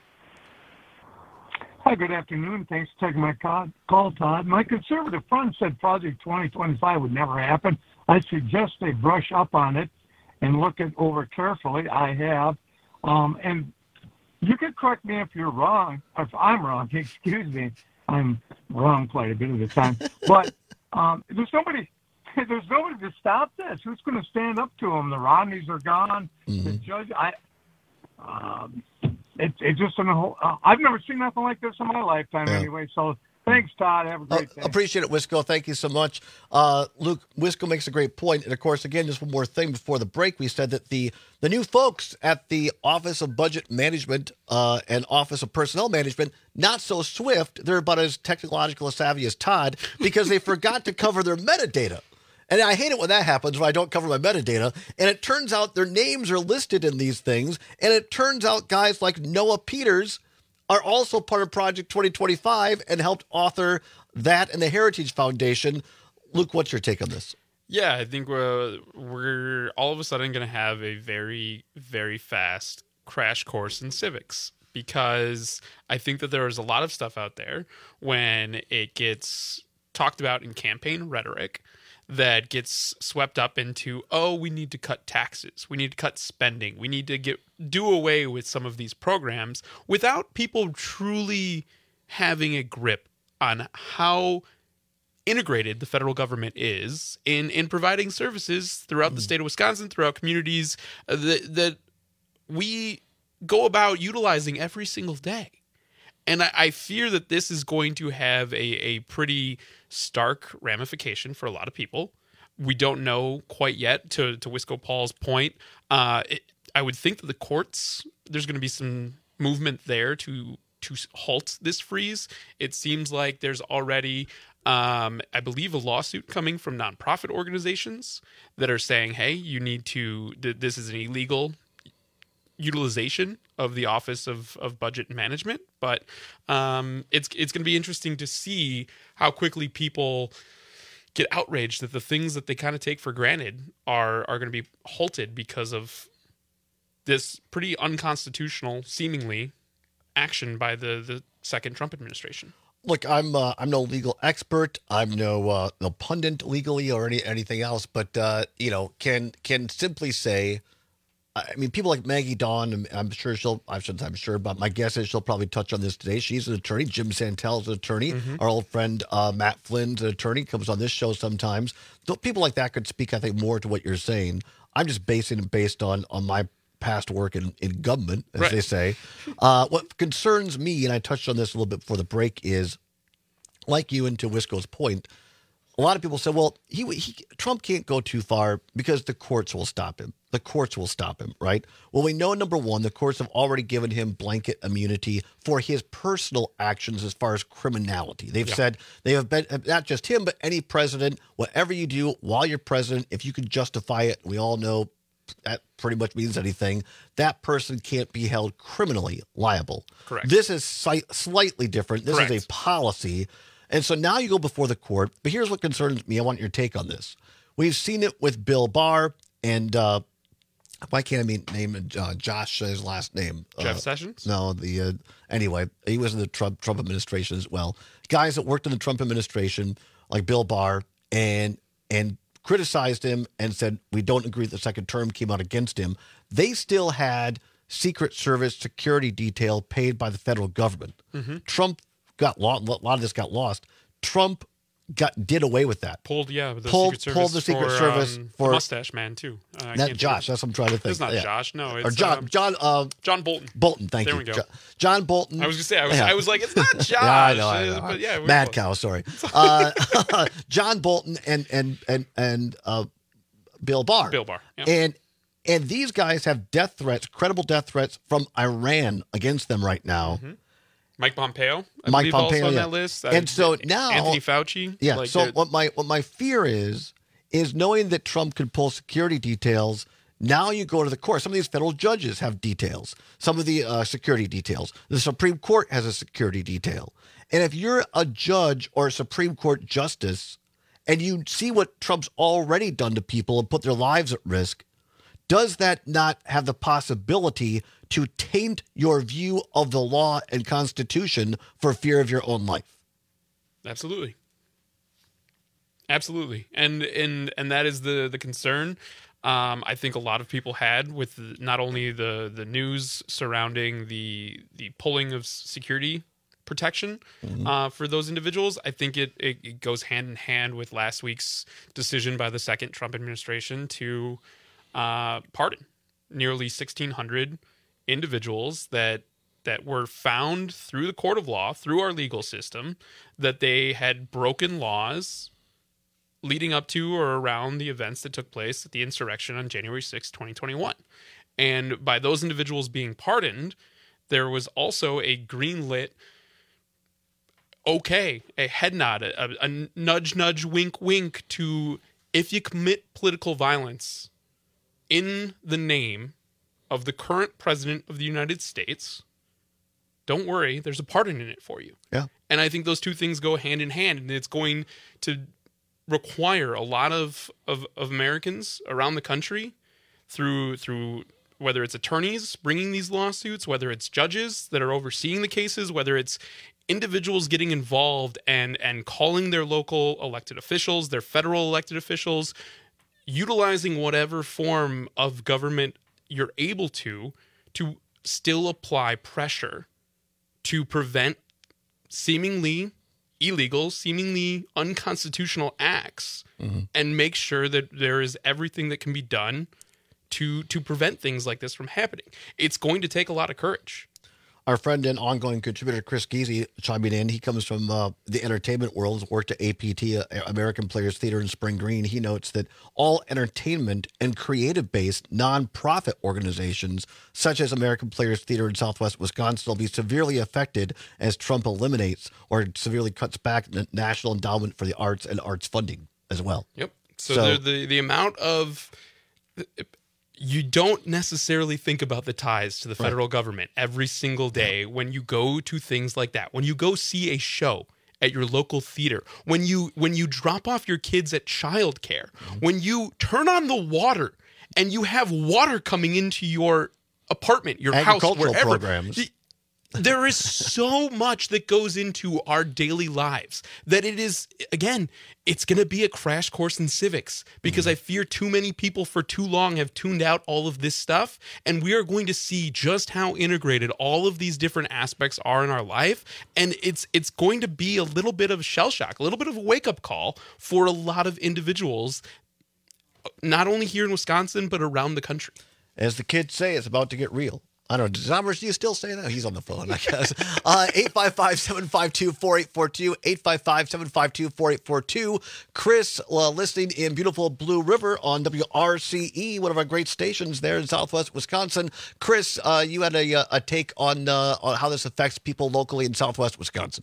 Hi, good afternoon. Thanks for taking my call, call, Todd. My conservative friend said Project twenty twenty-five would never happen. I suggest they brush up on it and look it over carefully. I have. Um, and you can correct me if you're wrong, if I'm wrong, excuse me. I'm wrong quite a bit of the time. But um, there's nobody there's nobody to stop this. Who's going to stand up to them? The Rodneys are gone. Mm-hmm. The judge, I... Um, It, it just, uh, I've never seen nothing like this in my lifetime Yeah. anyway. So thanks, Todd. Have a great Uh, day. appreciate it, Wisco. Thank you so much. Uh, Luke, Wisco makes a great point. And, of course, again, just one more thing before the break. We said that the, the new folks at the Office of Budget Management uh, and Office of Personnel Management, not so swift. They're about as technological savvy as Todd because they forgot to cover their metadata. And I hate it when that happens, when I don't cover my metadata. And it turns out their names are listed in these things. And it turns out guys like Noah Peters are also part of Project twenty twenty-five and helped author that and the Heritage Foundation. Luke, what's your take on this? Yeah, I think we're, we're all of a sudden going to have a very, very fast crash course in civics, because I think that there is a lot of stuff out there when it gets talked about in campaign rhetoric that gets swept up into, oh, we need to cut taxes, we need to cut spending, we need to get do away with some of these programs, without people truly having a grip on how integrated the federal government is in, in providing services throughout the state of Wisconsin, throughout communities uh, that, that we go about utilizing every single day. And I, I fear that this is going to have a, a pretty stark ramification for a lot of people. We don't know quite yet, to, to Wisco Paul's point. Uh, it, I would think that the courts, there's going to be some movement there to to halt this freeze. It seems like there's already, um, I believe, a lawsuit coming from nonprofit organizations that are saying, hey, you need to, th- this is an illegal utilization of the Office of, of Budget Management. But um, it's it's going to be interesting to see how quickly people get outraged that the things that they kind of take for granted are are going to be halted because of this pretty unconstitutional, seemingly, action by the, the second Trump administration. Look, I'm uh, I'm no legal expert. I'm no uh, no pundit legally or any anything else. But uh, you know, can can simply say, I mean, people like Maggie Dawn. I'm, I'm sure she'll. I shouldn't. I'm sure, but my guess is she'll probably touch on this today. She's an attorney. Jim Santel's an attorney. Mm-hmm. Our old friend uh, Matt Flynn's an attorney. Comes on this show sometimes. So people like that could speak, I think, more to what you're saying. I'm just basing it based on on my past work in, in government, as Right. they say. Uh, what concerns me, and I touched on this a little bit before the break, is like you and to Wisco's point, a lot of people say, well, he, he Trump can't go too far because the courts will stop him. The courts will stop him, right? Well, we know, number one, the courts have already given him blanket immunity for his personal actions as far as criminality. They've Yeah. said they have been, not just him, but any president, whatever you do while you're president, if you can justify it, we all know that pretty much means anything, that person can't be held criminally liable. Correct. This is si- slightly different. This is Correct. a policy. And so now you go before the court. But here's what concerns me. I want your take on this. We've seen it with Bill Barr and uh, why can't I mean, name uh, Josh, his last name? Jeff uh, Sessions? No, the uh, anyway, he was in the Trump Trump administration as well. Guys that worked in the Trump administration, like Bill Barr, and and criticized him and said, we don't agree the second term, came out against him. They still had Secret Service security detail paid by the federal government. Mm-hmm. Trump got lost. A lot of this got lost. Trump got did away with that. Pulled, yeah, the Pulled- Secret Service pulled the Secret for, Service um, for- the Mustache Man, too. Uh, I Not can't Josh. think That's what I'm trying to think. It's not Yeah. Josh. No, it's or John. um, John. Uh, John Bolton. Bolton. Thank There you. we go. Jo- John Bolton. I was gonna say, I was, Yeah. I was like, it's not Josh. Yeah, I know, I know. uh, But yeah, we Mad were cow. Sorry. Uh, John Bolton and and and and uh, Bill Barr. Bill Barr, yeah. And and these guys have death threats, credible death threats from Iran against them right now. Mm-hmm. Mike Pompeo, I Mike believe, also Pompeo, on yeah. that list. And Uh, so now Anthony Fauci. Yeah. like, so they're- what my what my fear is is knowing that Trump could pull security details. Now you go to the court. Some of these federal judges have details. Some of the uh, security details. The Supreme Court has a security detail. And if you're a judge or a Supreme Court justice, and you see what Trump's already done to people and put their lives at risk, does that not have the possibility to taint your view of the law and Constitution for fear of your own life? Absolutely. Absolutely. And and and that is the the concern um, I think a lot of people had with the, not only the the news surrounding the the pulling of security protection Mm-hmm. uh, for those individuals. I think it, it, it goes hand in hand with last week's decision by the second Trump administration to uh, pardon nearly sixteen hundred individuals that that were found through the court of law, through our legal system, that they had broken laws leading up to or around the events that took place at the insurrection on January sixth, twenty twenty-one. And by those individuals being pardoned, there was also a green-lit okay, a head nod, a, a nudge, nudge, wink, wink to if you commit political violence in the name of the current president of the United States, don't worry, there's a pardon in it for you. Yeah. And I think those two things go hand in hand, and it's going to require a lot of, of, of Americans around the country through through whether it's attorneys bringing these lawsuits, whether it's judges that are overseeing the cases, whether it's individuals getting involved and and calling their local elected officials, their federal elected officials, utilizing whatever form of government you're able to to still apply pressure to prevent seemingly illegal, seemingly unconstitutional acts, mm-hmm. and make sure that there is everything that can be done to to prevent things like this from happening. It's going to take a lot of courage. Our friend and ongoing contributor Chris Geezy chiming in. He comes from uh, the entertainment world, has worked at A P T, uh, American Players Theater in Spring Green. He notes that all entertainment and creative-based nonprofit organizations, such as American Players Theater in Southwest Wisconsin, will be severely affected as Trump eliminates or severely cuts back the National Endowment for the Arts and arts funding as well. Yep. So, So- the, the the amount of you don't necessarily think about the ties to the federal right. government every single day when you go to things like that. When you go see a show at your local theater, when you when you drop off your kids at childcare, mm-hmm. when you turn on the water and you have water coming into your apartment, your house, wherever. Programs. There is so much that goes into our daily lives that it is, again, it's going to be a crash course in civics because mm-hmm. I fear too many people for too long have tuned out all of this stuff. And we are going to see just how integrated all of these different aspects are in our life. And it's it's going to be a little bit of shell shock, a little bit of a wake up call for a lot of individuals, not only here in Wisconsin, but around the country. As the kids say, it's about to get real. I don't know. Zombers, do you still say that? He's on the phone, I guess. Uh, eight five five, seven five two, four eight four two, eight five five, seven five two, four eight four two. Chris, uh, listening in beautiful Blue River on W R C E, one of our great stations there in Southwest Wisconsin. Chris, uh, you had a, a take on, uh, on how this affects people locally in Southwest Wisconsin.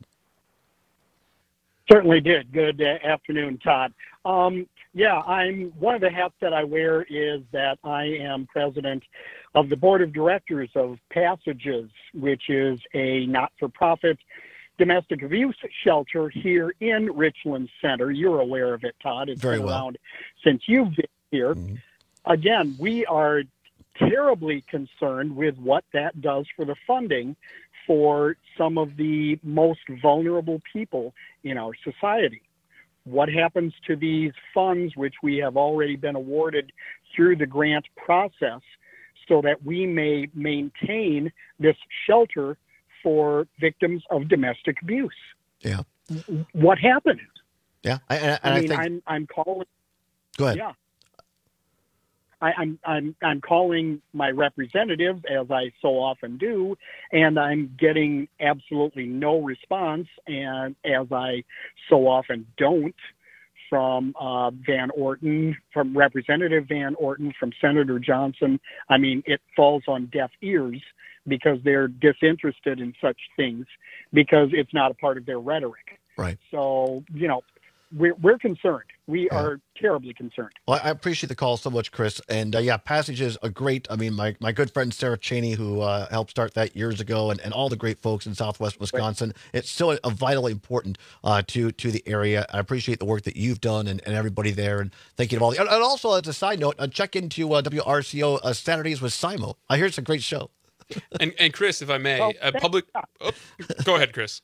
Certainly did. Good uh, afternoon, Todd. Um, yeah, I'm one of the hats that I wear is that I am president of the board of directors of Passages, which is a not-for-profit domestic abuse shelter here in Richland Center. You're aware of it, Todd. It's Very been well. around since you've been here. Mm-hmm. Again, we are terribly concerned with what that does for the funding for some of the most vulnerable people in our society. What happens to these funds, which we have already been awarded through the grant process, so that we may maintain this shelter for victims of domestic abuse? Yeah. What happened? Yeah. I, and, and I mean, I think... I'm, I'm calling. Go ahead. Yeah. I, I'm, I'm, I'm calling my representatives, as I so often do, and I'm getting absolutely no response, and as I so often don't, from uh, Van Orton, from Representative Van Orton, from Senator Johnson. I mean, it falls on deaf ears because they're disinterested in such things because it's not a part of their rhetoric. Right. So, you know, we're, we're concerned. We Yeah. are terribly concerned. Well, I appreciate the call so much, Chris. And uh, yeah, Passages are great. I mean, my, my good friend Sarah Cheney, who uh, helped start that years ago, and, and all the great folks in Southwest Wisconsin. Right. It's still a, a vitally important uh, to to the area. I appreciate the work that you've done and, and everybody there. And thank you to all the. And, and also, as a side note, uh, check into uh, W R C O uh, Saturdays with Simo. I hear it's a great show. and and Chris, if I may, Oh, a public. Oh, go ahead, Chris.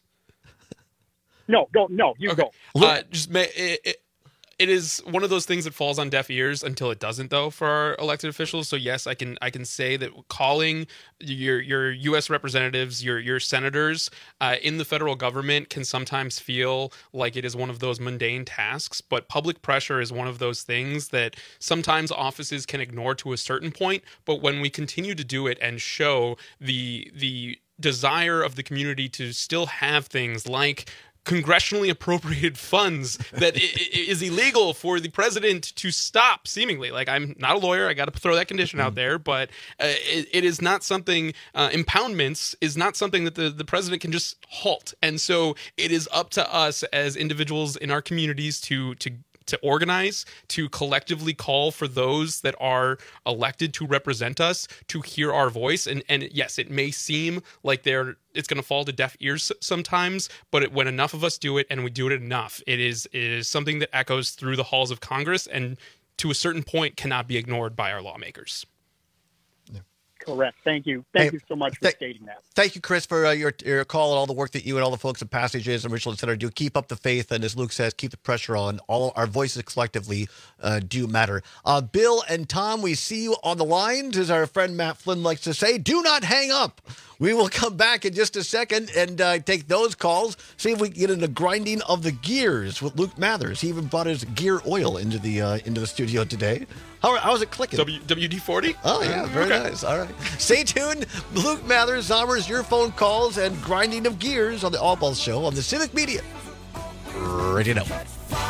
No, go, no, you Okay. go. Uh, just may, it, it, it is one of those things that falls on deaf ears until it doesn't, though, for our elected officials. So yes, I can I can say that calling your your U S representatives, your your senators uh, in the federal government can sometimes feel like it is one of those mundane tasks. But public pressure is one of those things that sometimes offices can ignore to a certain point. But when we continue to do it and show the the desire of the community to still have things like congressionally appropriated funds that is illegal for the president to stop, seemingly. Like, I'm not a lawyer, I got to throw that condition out there, but uh, it, it is not something, uh, impoundments is not something that the, the president can just halt. And so it is up to us as individuals in our communities to to to organize, to collectively call for those that are elected to represent us to hear our voice. And and yes, it may seem like they're it's going to fall to deaf ears sometimes, but it, when enough of us do it and we do it enough, it is it is something that echoes through the halls of Congress and to a certain point cannot be ignored by our lawmakers. Correct. Thank you. Thank Hey, you so much for th- stating that. Thank you, Chris, for uh, your your call and all the work that you and all the folks at Passages and Richland Center do. Keep up the faith, and as Luke says, keep the pressure on. All our voices collectively uh, do matter. Uh, Bill and Tom, we see you on the lines, as our friend Matt Flynn likes to say. Do not hang up. We will come back in just a second and uh, take those calls. See if we can get into grinding of the gears with Luke Mathers. He even brought his gear oil into the uh, into the studio today. How how's it clicking? W D forty? Oh yeah, very Okay. nice. All right, stay tuned. Luke Mathers, Zombers, your phone calls and grinding of gears on the All Balls Show on the Civic Media Radio Network.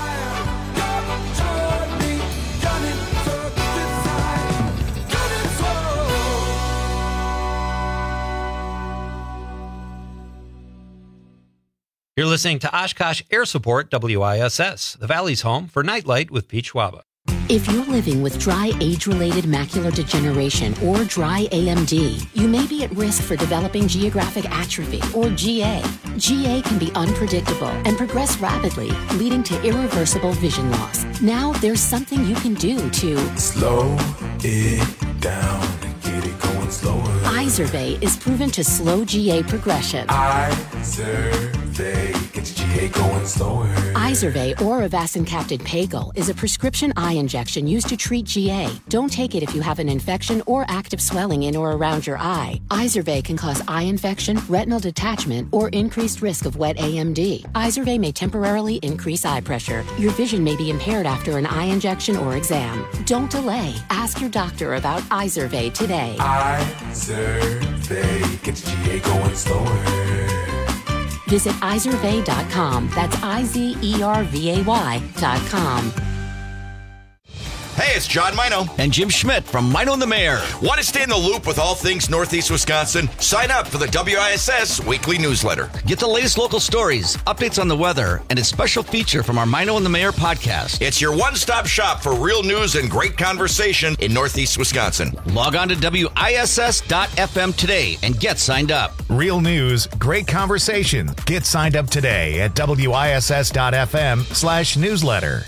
You're listening to Oshkosh Air Support W I S S, the Valley's home for Nightlight with Pete Schwaba. If you're living with dry age-related macular degeneration or dry A M D, you may be at risk for developing geographic atrophy or G A. G A can be unpredictable and progress rapidly, leading to irreversible vision loss. Now there's something you can do to slow it down and get it going slower. Izervay is proven to slow G A progression. Izervay gets G A going slower. Izervay or avacincaptad pagel is a prescription eye injection used to treat G A. Don't take it if you have an infection or active swelling in or around your eye. Izervay can cause eye infection, retinal detachment, or increased risk of wet A M D. Izervay may temporarily increase eye pressure. Your vision may be impaired after an eye injection or exam. Don't delay. Ask your doctor about Izervay today. Izervay gets G A going slower. Visit Izervay dot com. That's I Z E R V A Y dot com. Hey, it's John Mino. And Jim Schmidt from Mino and the Mayor. Want to stay in the loop with all things Northeast Wisconsin? Sign up for the W I S S weekly newsletter. Get the latest local stories, updates on the weather, and a special feature from our Mino and the Mayor podcast. It's your one-stop shop for real news and great conversation in Northeast Wisconsin. Log on to W I S S dot F M today and get signed up. Real news, great conversation. Get signed up today at W I S S dot F M slash newsletter.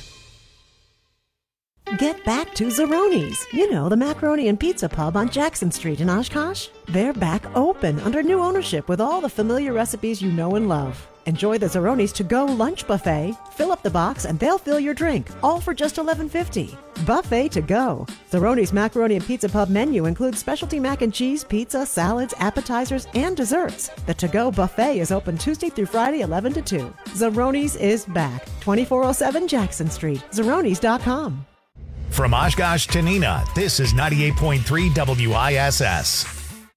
Get back to Zeroni's. You know, the macaroni and pizza pub on Jackson Street in Oshkosh. They're back open under new ownership with all the familiar recipes you know and love. Enjoy the Zeroni's to-go lunch buffet. Fill up the box and they'll fill your drink, all for just eleven fifty. Buffet to go. Zeroni's Macaroni and Pizza Pub menu includes specialty mac and cheese, pizza, salads, appetizers, and desserts. The to-go buffet is open Tuesday through Friday, eleven to two. Zeroni's is back. twenty-four oh seven Jackson Street. Zeronis dot com. From Oshkosh to Neenah, this is ninety-eight point three W I S S.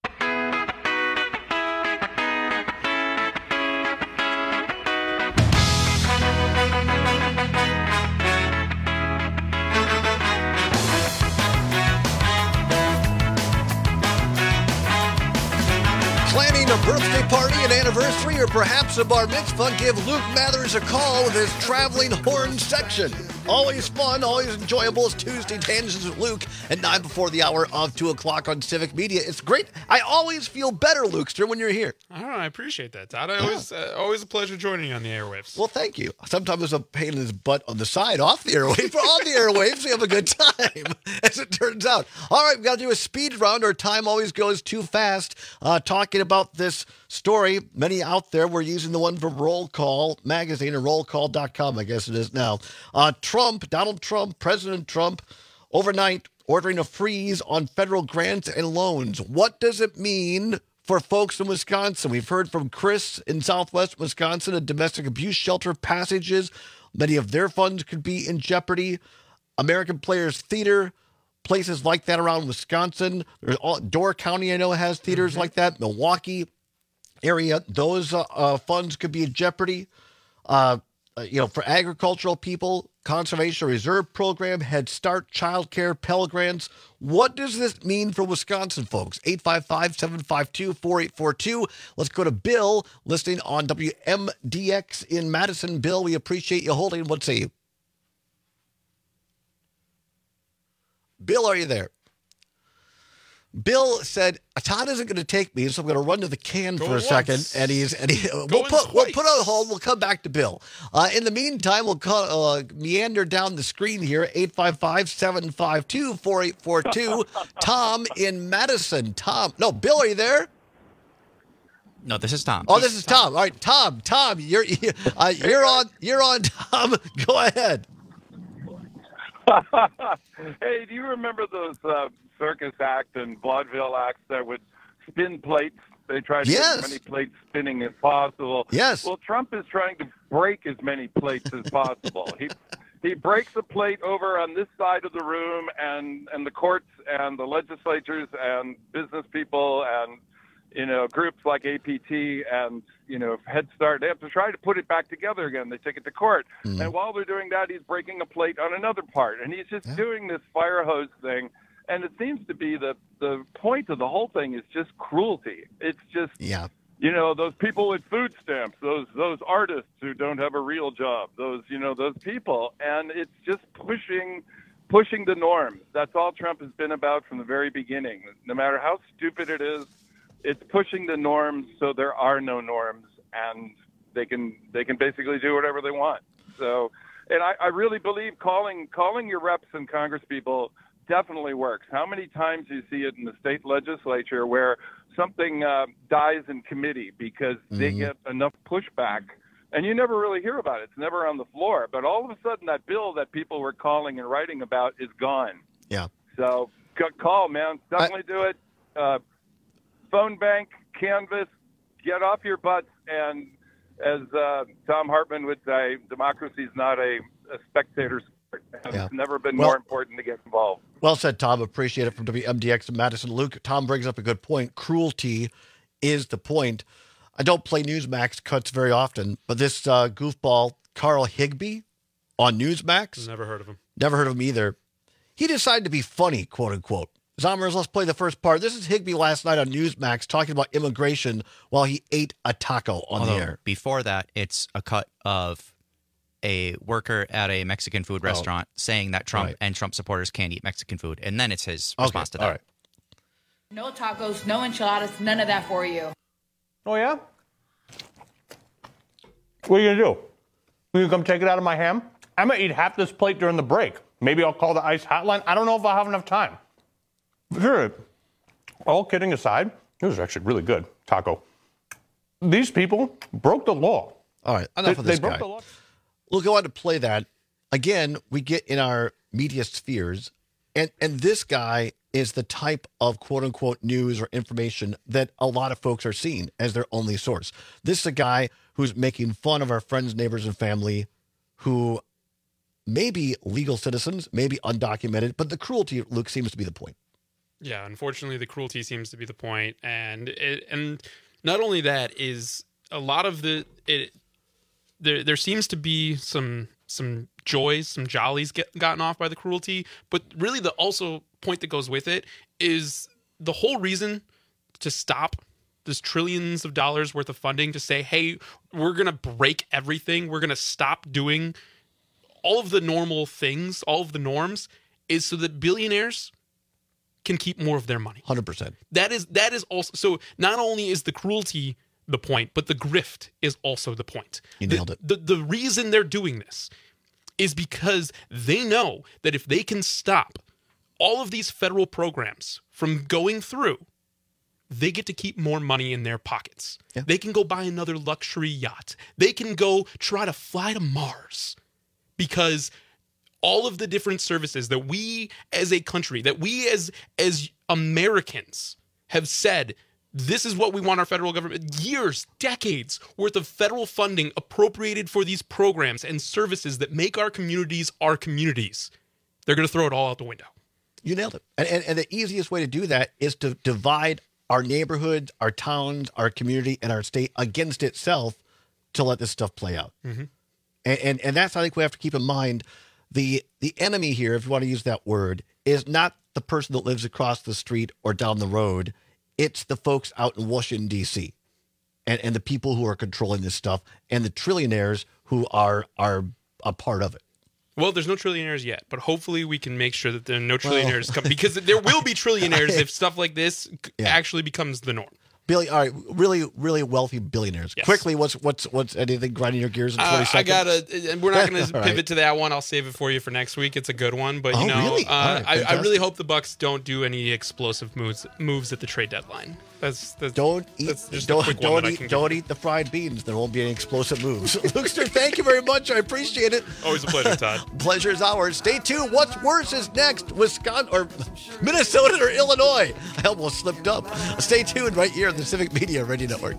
Planning a birthday party, an anniversary, or perhaps a bar mitzvah? Give Luke Mathers a call with his traveling horn section. Always fun, always enjoyable. It's Tuesday Tangents with Luke at nine before the hour of two o'clock on Civic Media. It's great. I always feel better, Lukester, when you're here. I don't know. I appreciate that, Todd. I always, uh, always a pleasure joining you on the airwaves. Well, thank you. Sometimes it's a pain in his butt on the side, off the airwaves. But on the airwaves, we have a good time, as it turns out. All right, we've got to do a speed round. Our time always goes too fast. Uh, talking about this story, many out there were using the one from Roll Call magazine, or roll call dot com, I guess it is now. Uh, Trump, Donald Trump, President Trump, overnight ordering a freeze on federal grants and loans. What does it mean for folks in Wisconsin? We've heard from Chris in Southwest Wisconsin, a domestic abuse shelter passages. Many of their funds could be in jeopardy. American Players Theater, places like that around Wisconsin. There's all, Door County, I know, has theaters mm-hmm. like that. Milwaukee area, those uh, uh, funds could be in jeopardy. Uh, uh, you know, for agricultural people, Conservation Reserve Program, Head Start, Child Care, Pell Grants. What does this mean for Wisconsin folks? eight five five, seven five two, four eight four two. Let's go to Bill, listening on W M D X in Madison. Bill, we appreciate you holding. What say you? Bill, are you there? Bill said, Todd isn't going to take me, so I'm going to run to the can Go for a once. second. And he's, and he, we'll put, we'll put on hold. We'll come back to Bill. Uh, in the meantime, we'll call, uh, meander down the screen here, eight five five, seven five two, four eight four two. Tom in Madison. Tom. No, Bill, are you there? No, this is Tom. Oh, this is Tom. All right, Tom. Tom, you're, uh, you're on, you're on, Tom. Go ahead. Hey, do you remember those uh, circus acts and vaudeville acts that would spin plates? They tried to yes. get as many plates spinning as possible. Yes. Well, Trump is trying to break as many plates as possible. he he breaks a plate over on this side of the room, and, and the courts and the legislatures and business people and you know, groups like A P T and, you know, Head Start, they have to try to put it back together again. They take it to court. Mm-hmm. And while they're doing that, he's breaking a plate on another part. And he's just yeah. doing this fire hose thing. And it seems to be that the point of the whole thing is just cruelty. It's just, yeah. you know, those people with food stamps, those those artists who don't have a real job, those, you know, those people. And it's just pushing pushing the norm. That's all Trump has been about from the very beginning. No matter how stupid it is, it's pushing the norms so there are no norms, and they can they can basically do whatever they want. So, and I, I really believe calling calling your reps and congresspeople definitely works. How many times do you see it in the state legislature where something uh, dies in committee because mm-hmm. they get enough pushback, and you never really hear about it. It's never on the floor. But all of a sudden, that bill that people were calling and writing about is gone. Yeah. So call, man. Definitely I, do it. Uh, phone bank, canvas, get off your butts. And as uh, Tom Hartman would say, democracy is not a, a spectator sport. Yeah. It's never been well, more important to get involved. Well said, Tom. Appreciate it from W M D X and Madison. Luke, Tom brings up a good point. Cruelty is the point. I don't play Newsmax cuts very often, but this uh, goofball, Carl Higbee on Newsmax. Never heard of him. Never heard of him either. He decided to be funny, quote unquote. Zombers, let's play the first part. This is Higbee last night on Newsmax talking about immigration while he ate a taco on Although, the air. Before that, it's a cut of a worker at a Mexican food restaurant oh. saying that Trump right. and Trump supporters can't eat Mexican food. And then it's his okay. response to that. All right. No tacos, no enchiladas, none of that for you. Oh, yeah? What are you going to do? Will you come take it out of my ham? I'm going to eat half this plate during the break. Maybe I'll call the ICE hotline. I don't know if I'll have enough time. Sure. All kidding aside, it was actually really good, taco. These people broke the law. All right, enough they, of this they broke guy. The law. We'll go on to play that. Again, we get in our media spheres, and, and this guy is the type of quote-unquote news or information that a lot of folks are seeing as their only source. This is a guy who's making fun of our friends, neighbors, and family who may be legal citizens, maybe undocumented, but the cruelty, Luke, seems to be the point. Yeah, unfortunately, the cruelty seems to be the point, and it, and not only that is a lot of the it. There, there seems to be some some joys, some jollies get gotten off by the cruelty, but really the also point that goes with it is the whole reason to stop this trillions of dollars worth of funding to say, hey, we're gonna break everything, we're gonna stop doing all of the normal things, all of the norms, is so that billionaires can keep more of their money. one hundred percent. That is that is also so not only is the cruelty the point, but the grift is also the point. You nailed it. The, the, the reason they're doing this is because they know that if they can stop all of these federal programs from going through, they get to keep more money in their pockets. Yeah. They can go buy another luxury yacht. They can go try to fly to Mars because all of the different services that we as a country, that we as as Americans have said, this is what we want our federal government, years, decades worth of federal funding appropriated for these programs and services that make our communities our communities. They're going to throw it all out the window. You nailed it. And, and, and the easiest way to do that is to divide our neighborhoods, our towns, our community, and our state against itself to let this stuff play out. Mm-hmm. And, and and that's, I think, we have to keep in mind. The the enemy here, if you want to use that word, is not the person that lives across the street or down the road. It's the folks out in Washington, D C, and, and the people who are controlling this stuff, and the trillionaires who are are a part of it. Well, there's no trillionaires yet, but hopefully we can make sure that there are no trillionaires well, come, because there will be trillionaires if stuff like this yeah. actually becomes the norm. Billy, all right, really, really wealthy billionaires. Yes. Quickly, what's what's what's anything grinding your gears in twenty uh, seconds? I gotta, and we're not going to pivot right. to that one. I'll save it for you for next week. It's a good one, but you oh, know, really? uh, right, I, I really hope the Bucks don't do any explosive moves moves at the trade deadline. That's, that's don't eat that's just don't, a quick don't one that eat I can don't eat the fried beans. There won't be any explosive moves. Lukester, thank you very much. I appreciate it. Always a pleasure, Todd. Pleasure is ours. Stay tuned. What's worse is next. Wisconsin or Minnesota or Illinois. I almost slipped up. Stay tuned right here on the Civic Media Radio Network.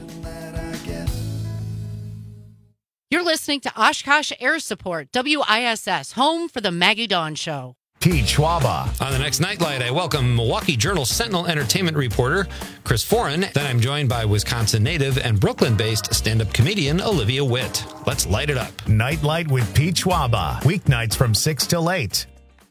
You're listening to Oshkosh Air Support, W I S S, home for the Maggie Dawn Show. Pete Schwaba. On the next Nightlight, I welcome Milwaukee Journal Sentinel entertainment reporter Chris Foran. Then I'm joined by Wisconsin native and Brooklyn-based stand-up comedian Olivia Witt. Let's light it up. Nightlight with Pete Schwaba. Weeknights from six till eight.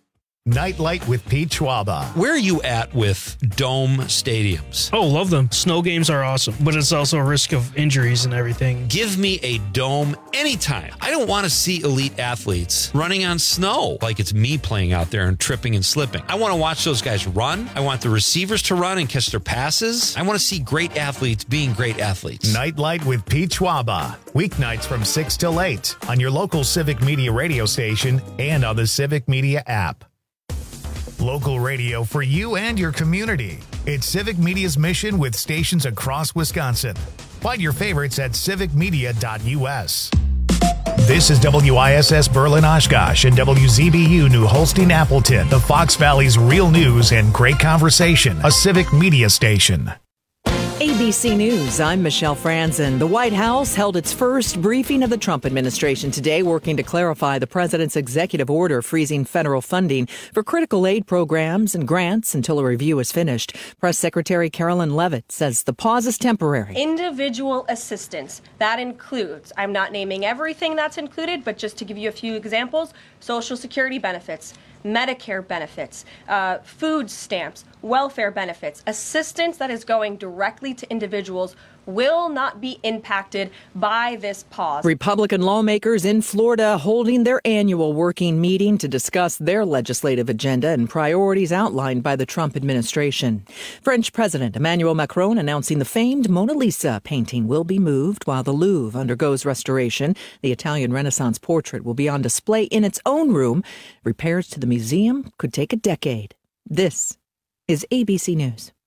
Nightlight with Pete Schwaba. Where are you at with dome stadiums? Oh, love them. Snow games are awesome, but it's also a risk of injuries and everything. Give me a dome anytime. I don't want to see elite athletes running on snow like it's me playing out there and tripping and slipping. I want to watch those guys run. I want the receivers to run and catch their passes. I want to see great athletes being great athletes. Nightlight with Pete Schwaba. Weeknights from six till eight on your local Civic Media radio station and on the Civic Media app. Local radio for you and your community. It's Civic Media's mission with stations across Wisconsin. Find your favorites at civic media dot u s. This is W I S S Berlin Oshkosh and W Z B U New Holstein Appleton, the Fox Valley's real news and great conversation, a Civic Media station. A B C News, I'm Michelle Franzen. The White House held its first briefing of the Trump administration today, working to clarify the president's executive order freezing federal funding for critical aid programs and grants until a review is finished. Press Secretary Carolyn Levitt says the pause is temporary. Individual assistance, that includes, I'm not naming everything that's included, but just to give you a few examples, Social Security benefits, Medicare benefits, uh, food stamps, welfare benefits, assistance that is going directly to individuals will not be impacted by this pause. Republican lawmakers in Florida holding their annual working meeting to discuss their legislative agenda and priorities outlined by the Trump administration. French President Emmanuel Macron announcing the famed Mona Lisa painting will be moved while the Louvre undergoes restoration. The Italian Renaissance portrait will be on display in its own room. Repairs to the museum could take a decade. This is A B C News.